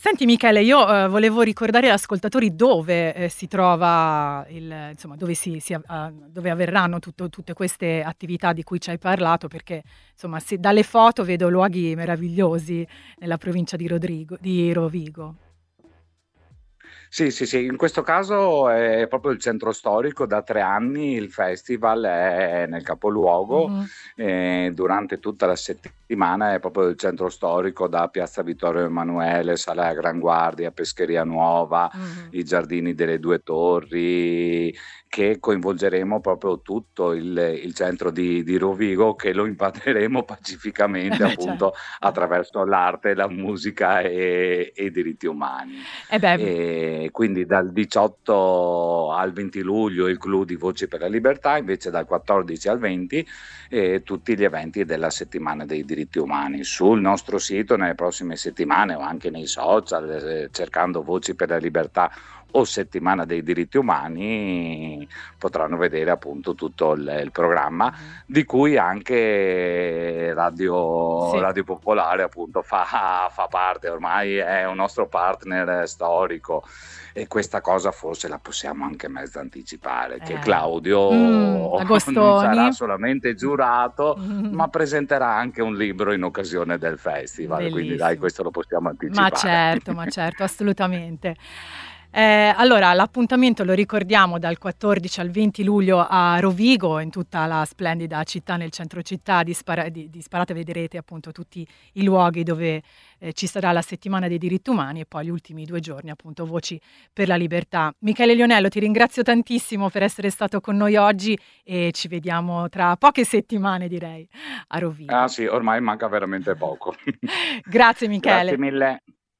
Senti Michele, io eh, volevo ricordare agli ascoltatori dove eh, si trova, il, insomma, dove, si, si, uh, dove avverranno tutto, tutte queste attività di cui ci hai parlato, perché insomma se, dalle foto vedo luoghi meravigliosi nella provincia di, Rodrigo, di Rovigo. Sì, sì, sì, in questo caso è proprio il centro storico, da tre anni il festival è nel capoluogo, Mhm. e durante tutta la settimana è proprio il centro storico, da Piazza Vittorio Emanuele, Sala Gran Guardia, Pescheria Nuova, Mhm. i Giardini delle Due Torri, che coinvolgeremo proprio tutto il, il centro di, di Rovigo, che lo invaderemo pacificamente Eh, appunto certo. attraverso l'arte, la musica e, e i diritti umani. Eh beh, E quindi dal diciotto al venti luglio il clou di Voci per la Libertà, invece dal quattordici al venti eh, tutti gli eventi della settimana dei diritti umani. Sul nostro sito nelle prossime settimane o anche nei social, eh, cercando Voci per la Libertà o settimana dei diritti umani, potranno vedere appunto tutto il, il programma, di cui anche Radio, Sì. Radio Popolare appunto fa, fa parte, ormai è un nostro partner storico, e questa cosa forse la possiamo anche mezzo anticipare, che Eh. Claudio Mm, non Agostoni. sarà solamente giurato, Mhm. ma presenterà anche un libro in occasione del festival, quindi dai, Bellissimo. questo lo possiamo anticipare. Ma certo, ma certo, assolutamente. Eh, allora, l'appuntamento lo ricordiamo dal quattordici al venti luglio a Rovigo, in tutta la splendida città, nel centro città. Dispara- di, disparate vedrete appunto tutti i luoghi dove eh, ci sarà la settimana dei diritti umani, e poi gli ultimi due giorni appunto Voci per la Libertà. Michele Lionello, ti ringrazio tantissimo per essere stato con noi oggi, e ci vediamo tra poche settimane, direi, a Rovigo. Ah sì, ormai manca veramente poco. Grazie Michele. Grazie mille.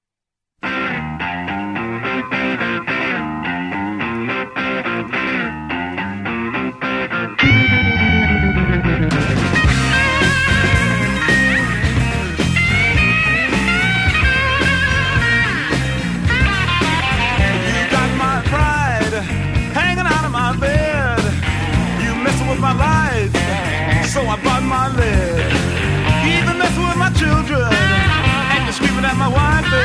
You got my pride hanging out of my bed. You messing with my life, so I bought my lead. You even messing with my children, and you're screaming at my wife.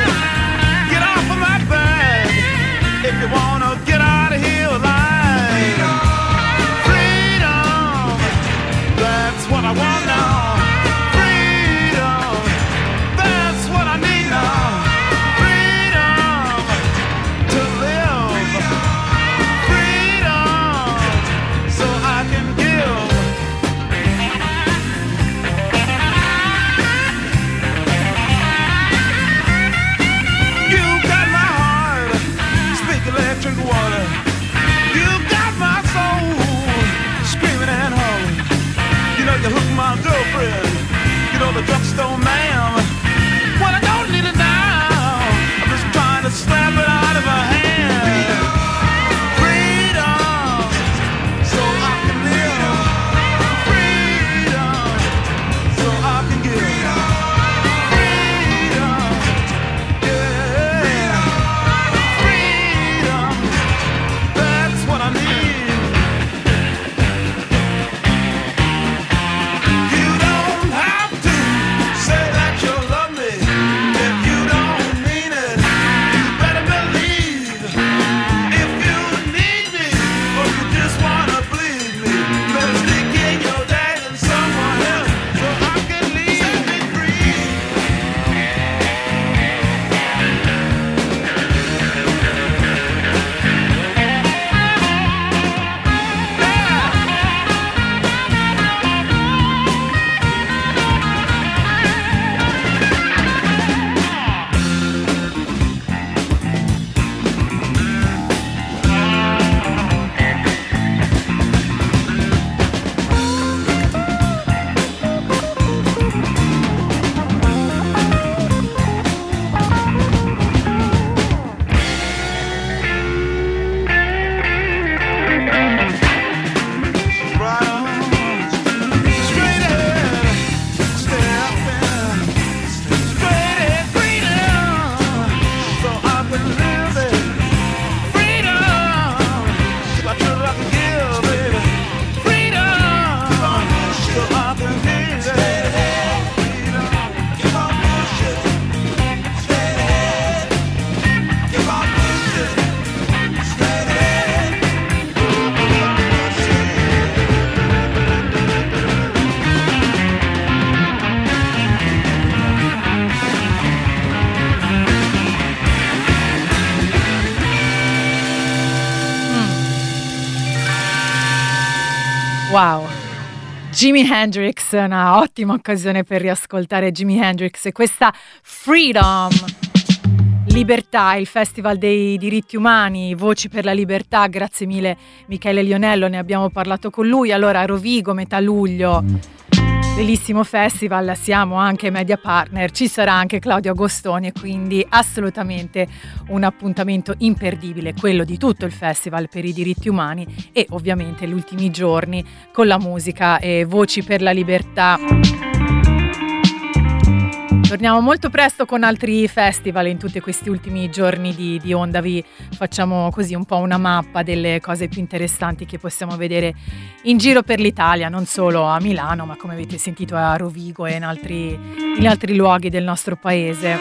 Wow, Jimi Hendrix, una ottima occasione per riascoltare Jimi Hendrix e questa Freedom, Libertà, il Festival dei diritti umani, Voci per la Libertà. Grazie mille Michele Lionello, ne abbiamo parlato con lui. Allora, Rovigo, metà luglio, bellissimo festival, siamo anche media partner, ci sarà anche Claudio Agostoni e quindi assolutamente un appuntamento imperdibile, quello di tutto il Festival per i diritti umani e ovviamente gli ultimi giorni con la musica e Voci per la Libertà. Torniamo molto presto con altri festival in tutti questi ultimi giorni di, di onda. Vi facciamo così un po' una mappa delle cose più interessanti che possiamo vedere in giro per l'Italia, non solo a Milano, ma come avete sentito a Rovigo e in altri, in altri luoghi del nostro paese.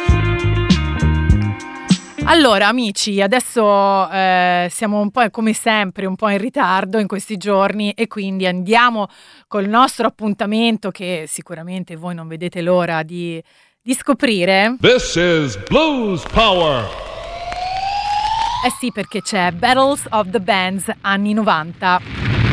Allora amici, adesso eh, siamo un po' come sempre un po' in ritardo in questi giorni e quindi andiamo col nostro appuntamento che sicuramente voi non vedete l'ora di di scoprire. This is Blues Power. Eh sì, perché c'è Battles of the Bands anni novanta.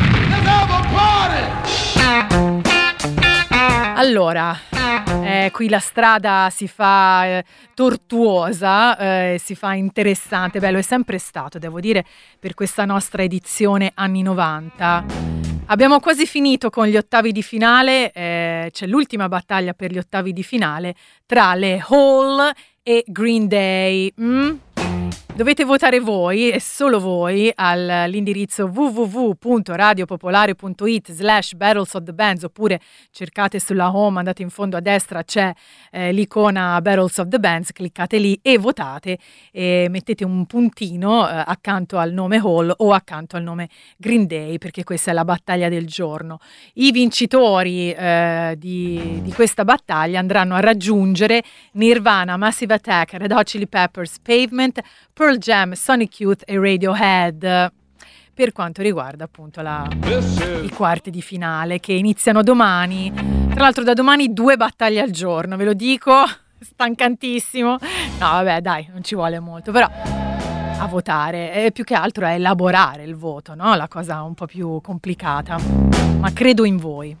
Allora, eh, qui la strada si fa eh, tortuosa, eh, si fa interessante, bello è sempre stato, devo dire, per questa nostra edizione anni novanta. Abbiamo quasi finito con gli ottavi di finale, eh, c'è l'ultima battaglia per gli ottavi di finale tra le Hall e Green Day. Mm? Dovete votare voi e solo voi all'indirizzo w w w punto radiopopolare punto it slash Battles of the Bands oppure cercate sulla home, andate in fondo a destra, c'è eh, l'icona Battles of the Bands, cliccate lì e votate e mettete un puntino eh, accanto al nome Hall o accanto al nome Green Day perché questa è la battaglia del giorno. I vincitori eh, di, di questa battaglia andranno a raggiungere Nirvana, Massive Attack, Red Hot Chili Peppers, Pavement, Pearl Jam, Sonic Youth e Radiohead per quanto riguarda appunto la, i quarti di finale che iniziano domani. Tra l'altro da domani due battaglie al giorno, ve lo dico, stancantissimo. No vabbè dai, non ci vuole molto, però a votare e più che altro a elaborare il voto, no? La cosa un po' più complicata, ma credo in voi.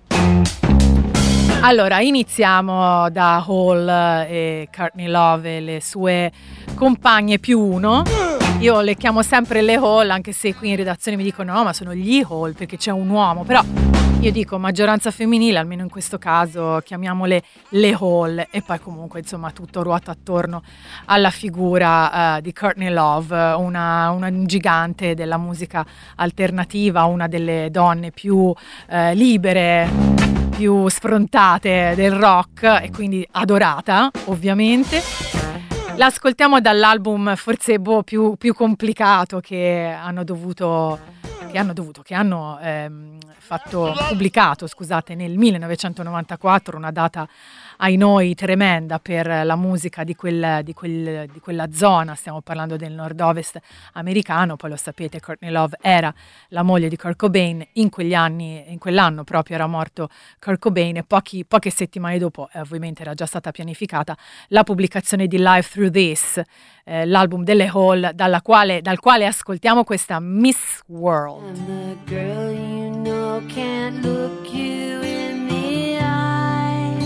Allora, iniziamo da Hall e Courtney Love e le sue compagne più uno. Io le chiamo sempre le Hall, anche se qui in redazione mi dicono no, ma sono gli Hall perché c'è un uomo, però io dico maggioranza femminile, almeno in questo caso chiamiamole le Hall e poi comunque insomma tutto ruota attorno alla figura uh, di Courtney Love, una, una gigante della musica alternativa, una delle donne più uh, libere, più sfrontate del rock e quindi adorata ovviamente. L'ascoltiamo dall'album forse boh, più, più complicato che hanno dovuto che hanno dovuto che hanno ehm, fatto pubblicato scusate nel millenovecentonovantaquattro, una data ai noi tremenda per la musica di, quel, di, quel, di quella zona. Stiamo parlando del nord-ovest americano, poi lo sapete, Courtney Love era la moglie di Kurt Cobain, in quegli anni, in quell'anno proprio era morto Kurt Cobain e pochi, poche settimane dopo, eh, ovviamente era già stata pianificata la pubblicazione di Live Through This, eh, l'album delle Hall, dalla quale, dal quale ascoltiamo questa Miss World. I'm the girl you know can't look you in the eye.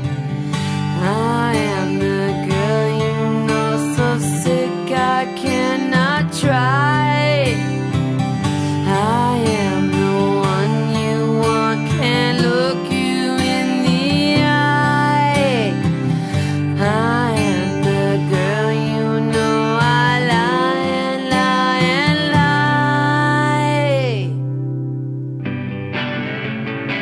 I am the girl you know so sick I cannot try. I am the one you want, can't look you in the eye. I am the girl you know I lie and lie and lie.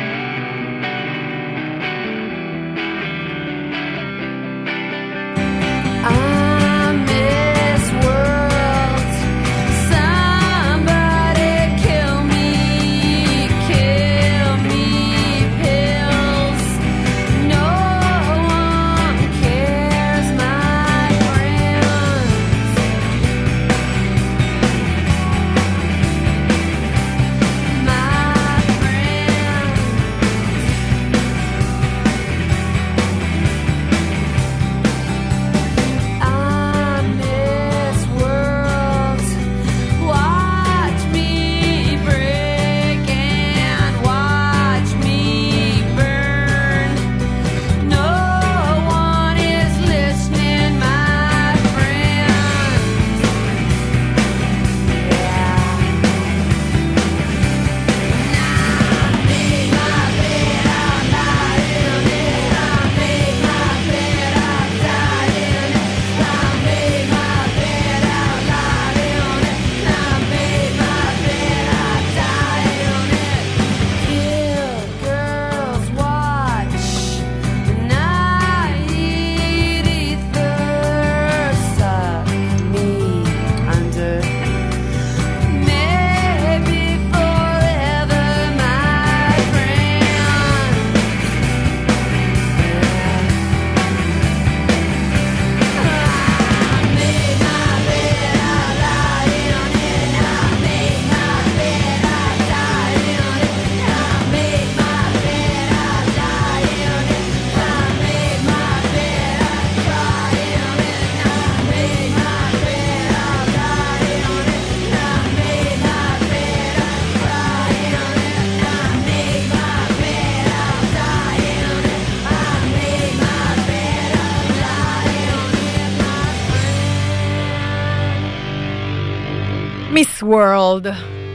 Miss World.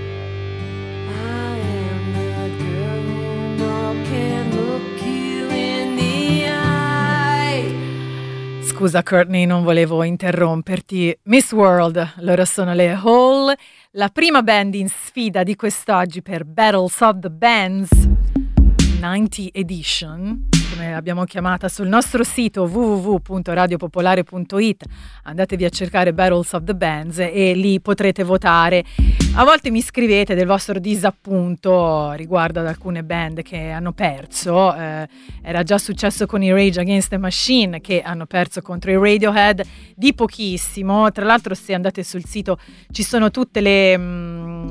Scusa Courtney, non volevo interromperti. Miss World, loro sono le Hole, la prima band in sfida di quest'oggi per Battles of the Bands novanta Edition, come l'abbiamo chiamata sul nostro sito w w w punto radio popolare punto i t. Andatevi a cercare Battles of the Bands e lì potrete votare. A volte mi scrivete del vostro disappunto riguardo ad alcune band che hanno perso. Eh, era già successo con i Rage Against the Machine, che hanno perso contro i Radiohead di pochissimo. Tra l'altro, se andate sul sito ci sono tutte le mm,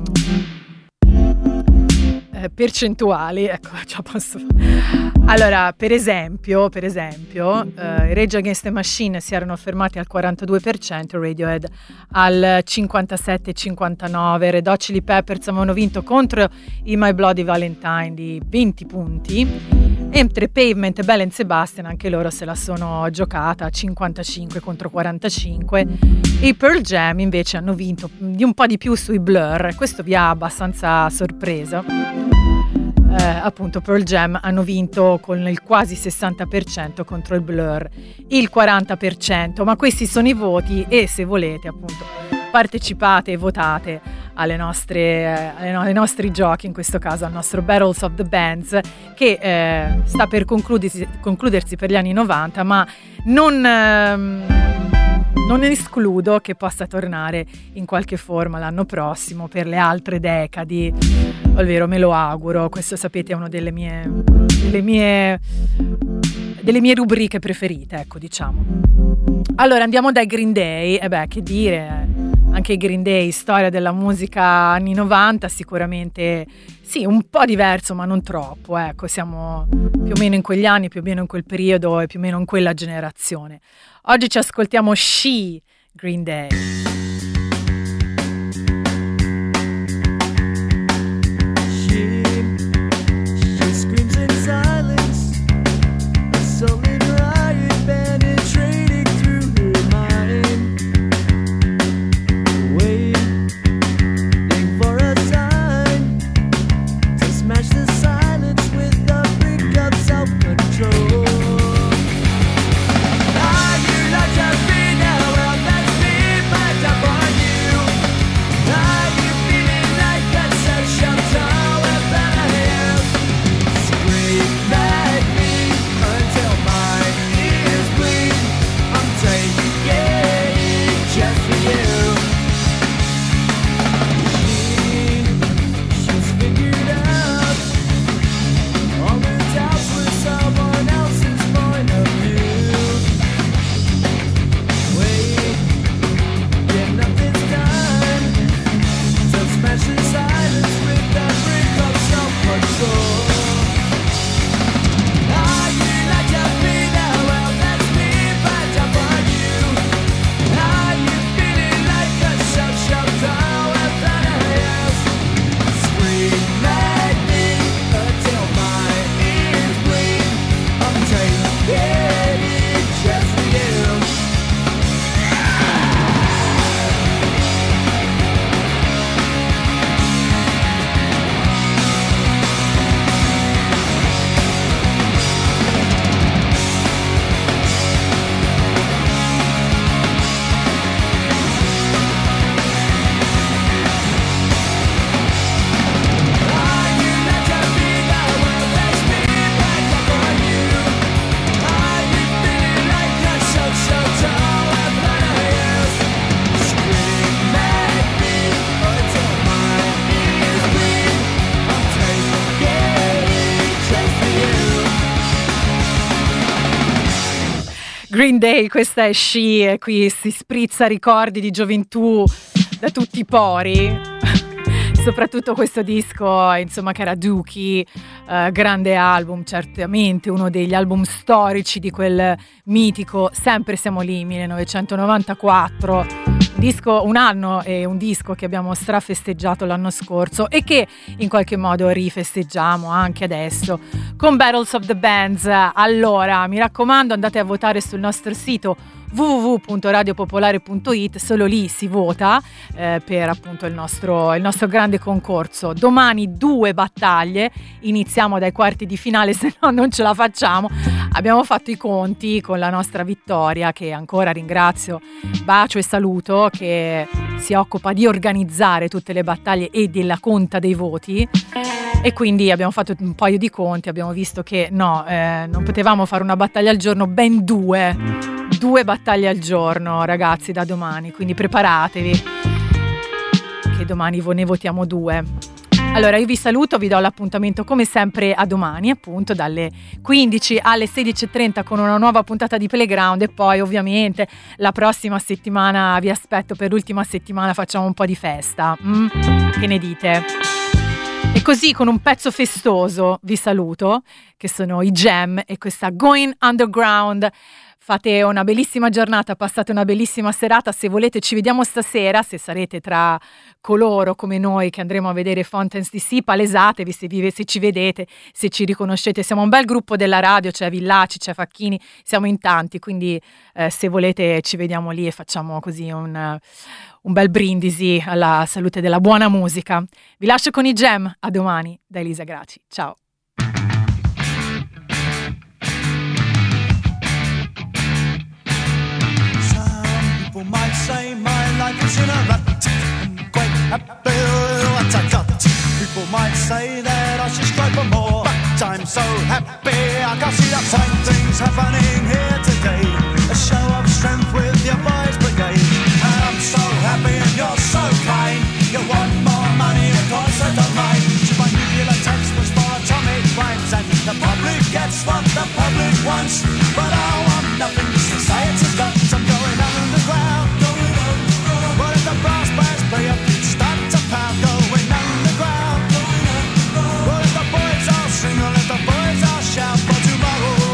eh, percentuali. Ecco, già posso. Allora, per esempio, per esempio, eh, i Rage Against the Machine si erano fermati al quarantadue per cento, Radiohead al cinquantasette virgola cinquantanove. Red Hot Chili Peppers avevano vinto contro i My Bloody Valentine di venti punti, mentre Pavement e Bell and Sebastian anche loro se la sono giocata a cinquantacinque contro quarantacinque. E i Pearl Jam invece hanno vinto di un po' di più sui Blur. Questo vi ha abbastanza sorpreso. Eh, appunto Pearl Jam hanno vinto con il quasi sessanta per cento contro il Blur il quaranta per cento, ma questi sono i voti e se volete appunto partecipate e votate alle nostre, alle no- ai nostri giochi, in questo caso al nostro Battles of the Bands che eh, sta per concludersi, concludersi per gli anni novanta, ma non... Ehm, Non escludo che possa tornare in qualche forma l'anno prossimo per le altre decadi, ovvero me lo auguro. Questo, sapete, è una delle mie, delle mie, delle mie rubriche preferite, ecco, diciamo. Allora andiamo dai Green Day, e beh, che dire, anche i Green Day, storia della musica anni novanta, sicuramente sì, un po' diverso, ma non troppo, ecco, siamo più o meno in quegli anni, più o meno in quel periodo e più o meno in quella generazione. Oggi ci ascoltiamo She, Green Day. Green Day, questa è She, e qui si sprizza ricordi di gioventù da tutti i pori. Soprattutto questo disco, insomma, che era Dookie, eh, grande album, certamente uno degli album storici di quel mitico Sempre siamo lì, millenovecentonovantaquattro, disco, un anno e un disco che abbiamo strafesteggiato l'anno scorso e che in qualche modo rifesteggiamo anche adesso con Battles of the Bands. Allora, mi raccomando, andate a votare sul nostro sito w w w punto radio popolare punto i t, solo lì si vota eh, per appunto il nostro, il nostro grande concorso. Domani due battaglie, iniziamo dai quarti di finale, se no non ce la facciamo. Abbiamo fatto i conti con la nostra Vittoria, che ancora ringrazio, bacio e saluto, che si occupa di organizzare tutte le battaglie e della conta dei voti, e quindi abbiamo fatto un paio di conti, abbiamo visto che no, eh, non potevamo fare una battaglia al giorno, ben due due battaglie al giorno, ragazzi, da domani, quindi preparatevi che domani ne votiamo due. Allora io vi saluto, vi do l'appuntamento come sempre a domani, appunto dalle quindici alle sedici e trenta con una nuova puntata di Playground, e poi ovviamente la prossima settimana vi aspetto, per l'ultima settimana facciamo un po' di festa, mm? Che ne dite? E così con un pezzo festoso vi saluto, che sono i Jam e questa Going Underground. Fate una bellissima giornata, passate una bellissima serata. Se volete ci vediamo stasera, se sarete tra coloro come noi che andremo a vedere Fountains D C, palesatevi se, vi, se ci vedete, se ci riconoscete. Siamo un bel gruppo della radio, c'è Villaci, c'è Facchini, siamo in tanti, quindi eh, se volete ci vediamo lì e facciamo così un, un bel brindisi alla salute della buona musica. Vi lascio con i Jam, a domani da Elisa Graci, ciao. People might say my life is in a rut. I'm quite happy with what I got. People might say that I should strive for more, but I'm so happy I can see the fine things happening here today. A show of strength with your boys brigade. And I'm so happy and you're so kind. You want more money, of course I don't mind. Should my nuclear tax was for atomic rhymes, and the public gets what the public wants. But I want nothing society's got. I'm going underground, going underground. What if the brass bands play a beat, start to pound, going underground, going underground. What if the boys all sing, or let the boys all shout for tomorrow?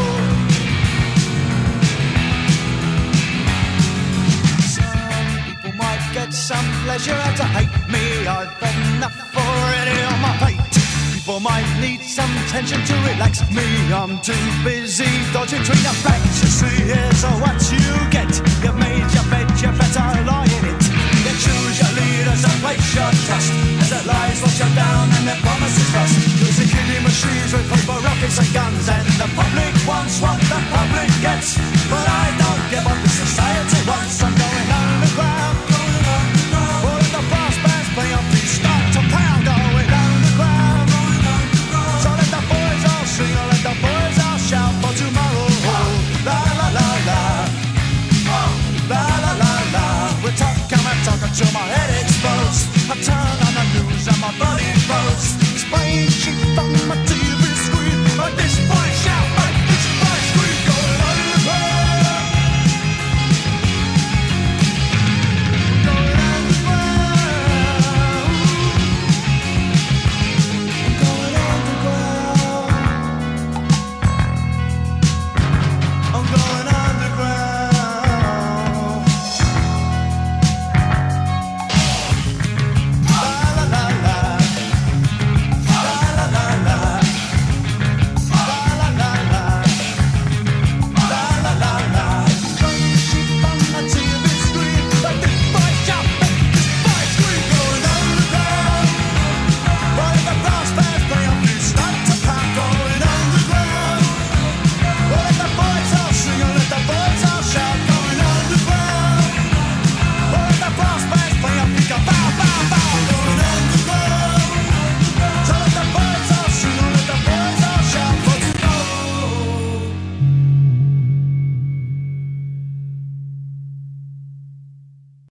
Some people might get some pleasure out of hate me. I've had enough already on my plate. People might need some tension to relax me. I'm too busy dodging between the facts. You see, here's what you get. You've made your bed, you better lie in it. You choose your leaders and place your trust, as their lies wash you down and their promises rust. There's a killing machines with paper, rockets and guns, and the public wants what the public gets. But I don't give up, the society wants. I'm going